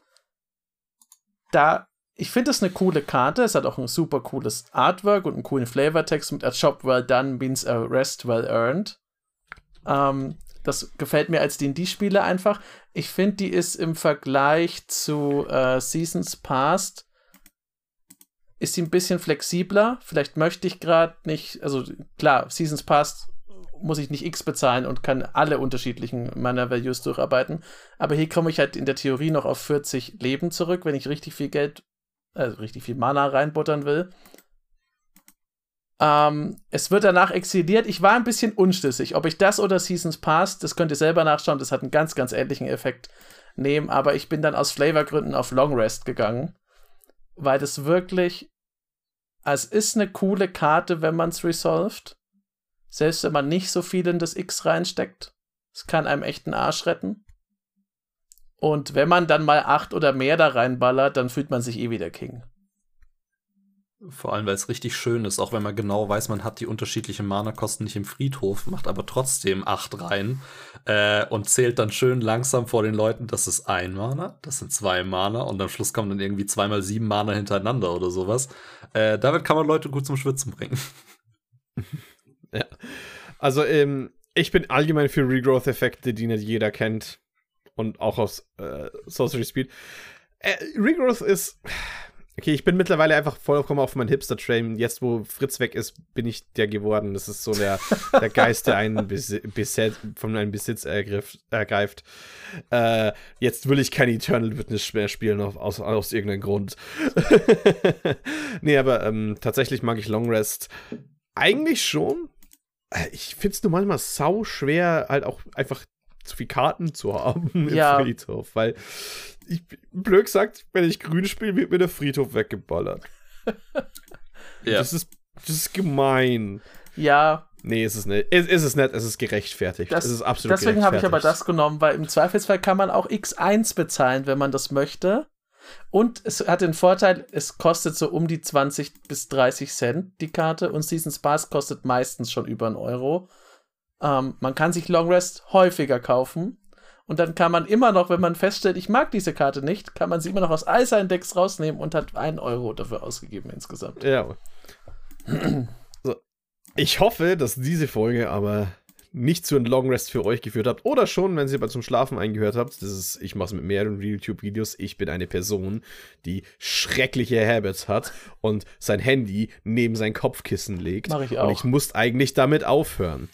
Da, ich finde es eine coole Karte, es hat auch ein super cooles Artwork und einen coolen Flavortext mit A Job well done means a rest well earned. Ähm, das gefällt mir als D und D-Spieler einfach. Ich finde, die ist im Vergleich zu äh, Seasons Past ist sie ein bisschen flexibler. Vielleicht möchte ich gerade nicht, also klar, Seasons Past muss ich nicht X bezahlen und kann alle unterschiedlichen Mana-Values durcharbeiten. Aber hier komme ich halt in der Theorie noch auf vierzig Leben zurück, wenn ich richtig viel Geld, also richtig viel Mana reinbuttern will. Ähm, es wird danach exiliert. Ich war ein bisschen unschlüssig, ob ich das oder Seasons Past, das könnt ihr selber nachschauen, das hat einen ganz, ganz ähnlichen Effekt nehmen, aber ich bin dann aus Flavorgründen auf Long Rest gegangen, weil das wirklich, es ist eine coole Karte, wenn man es resolved. Selbst wenn man nicht so viel in das X reinsteckt. Es kann einem echt einen Arsch retten. Und wenn man dann mal acht oder mehr da reinballert, dann fühlt man sich eh wieder King. Vor allem, weil es richtig schön ist, auch wenn man genau weiß, man hat die unterschiedlichen Mana-Kosten nicht im Friedhof, macht aber trotzdem acht rein äh, und zählt dann schön langsam vor den Leuten, das ist ein Mana, das sind zwei Mana und am Schluss kommen dann irgendwie zweimal sieben Mana hintereinander oder sowas. Äh, damit kann man Leute gut zum Schwitzen bringen. Ja. Also, ähm, ich bin allgemein für Regrowth-Effekte, die nicht jeder kennt. Und auch aus äh, Sorcery Speed. Äh, Regrowth ist... Okay, ich bin mittlerweile einfach vollkommen auf meinen Hipster-Train. Jetzt, wo Fritz weg ist, bin ich der geworden. Das ist so der, der Geist, der einen Besi- Besitz, von einem Besitz ergriff, ergreift. Äh, jetzt will ich kein Eternal Witness mehr spielen, aus, aus irgendeinem Grund. Nee, aber ähm, tatsächlich mag ich Long Rest eigentlich schon. Ich finde es nur manchmal sau schwer, halt auch einfach zu viel Karten zu haben im Ja. Friedhof, weil ich, blöd gesagt, wenn ich grün spiele, wird mir der Friedhof weggeballert. Ja. Das ist, das ist gemein. Ja, Nee, es ist nicht. Es, es ist nicht, es ist gerechtfertigt. das, es ist absolut deswegen habe ich aber gerechtfertigt. das genommen, weil im Zweifelsfall kann man auch X eins bezahlen, wenn man das möchte. Und es hat den Vorteil, es kostet so um die zwanzig bis dreißig Cent die Karte und Season's Pass kostet meistens schon über einen Euro. Ähm, man kann sich Long Rest häufiger kaufen und dann kann man immer noch, wenn man feststellt, ich mag diese Karte nicht, kann man sie immer noch aus all seinen Decks rausnehmen und hat einen Euro dafür ausgegeben insgesamt. Ja. So. Ich hoffe, dass diese Folge aber nicht zu einem Long Rest für euch geführt habt oder schon, wenn sie mal zum Schlafen eingehört habt. Das ist, ich mache es mit mehreren YouTube-Videos. Ich bin eine Person, die schreckliche Habits hat und sein Handy neben sein Kopfkissen legt. Mach ich auch. Und ich muss eigentlich damit aufhören.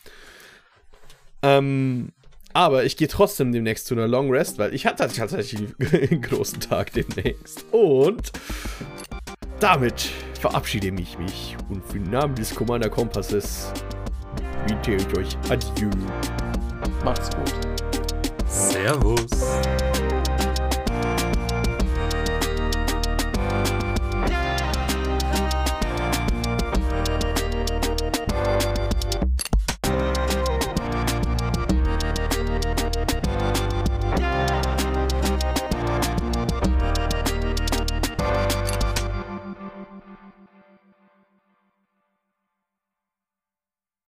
Ähm, aber ich gehe trotzdem demnächst zu einer Long Rest, weil ich hatte tatsächlich einen großen Tag demnächst. Und damit verabschiede ich mich und für den Namen des Commander Kompasses wünsche ich euch Adieu. Macht's gut. Servus.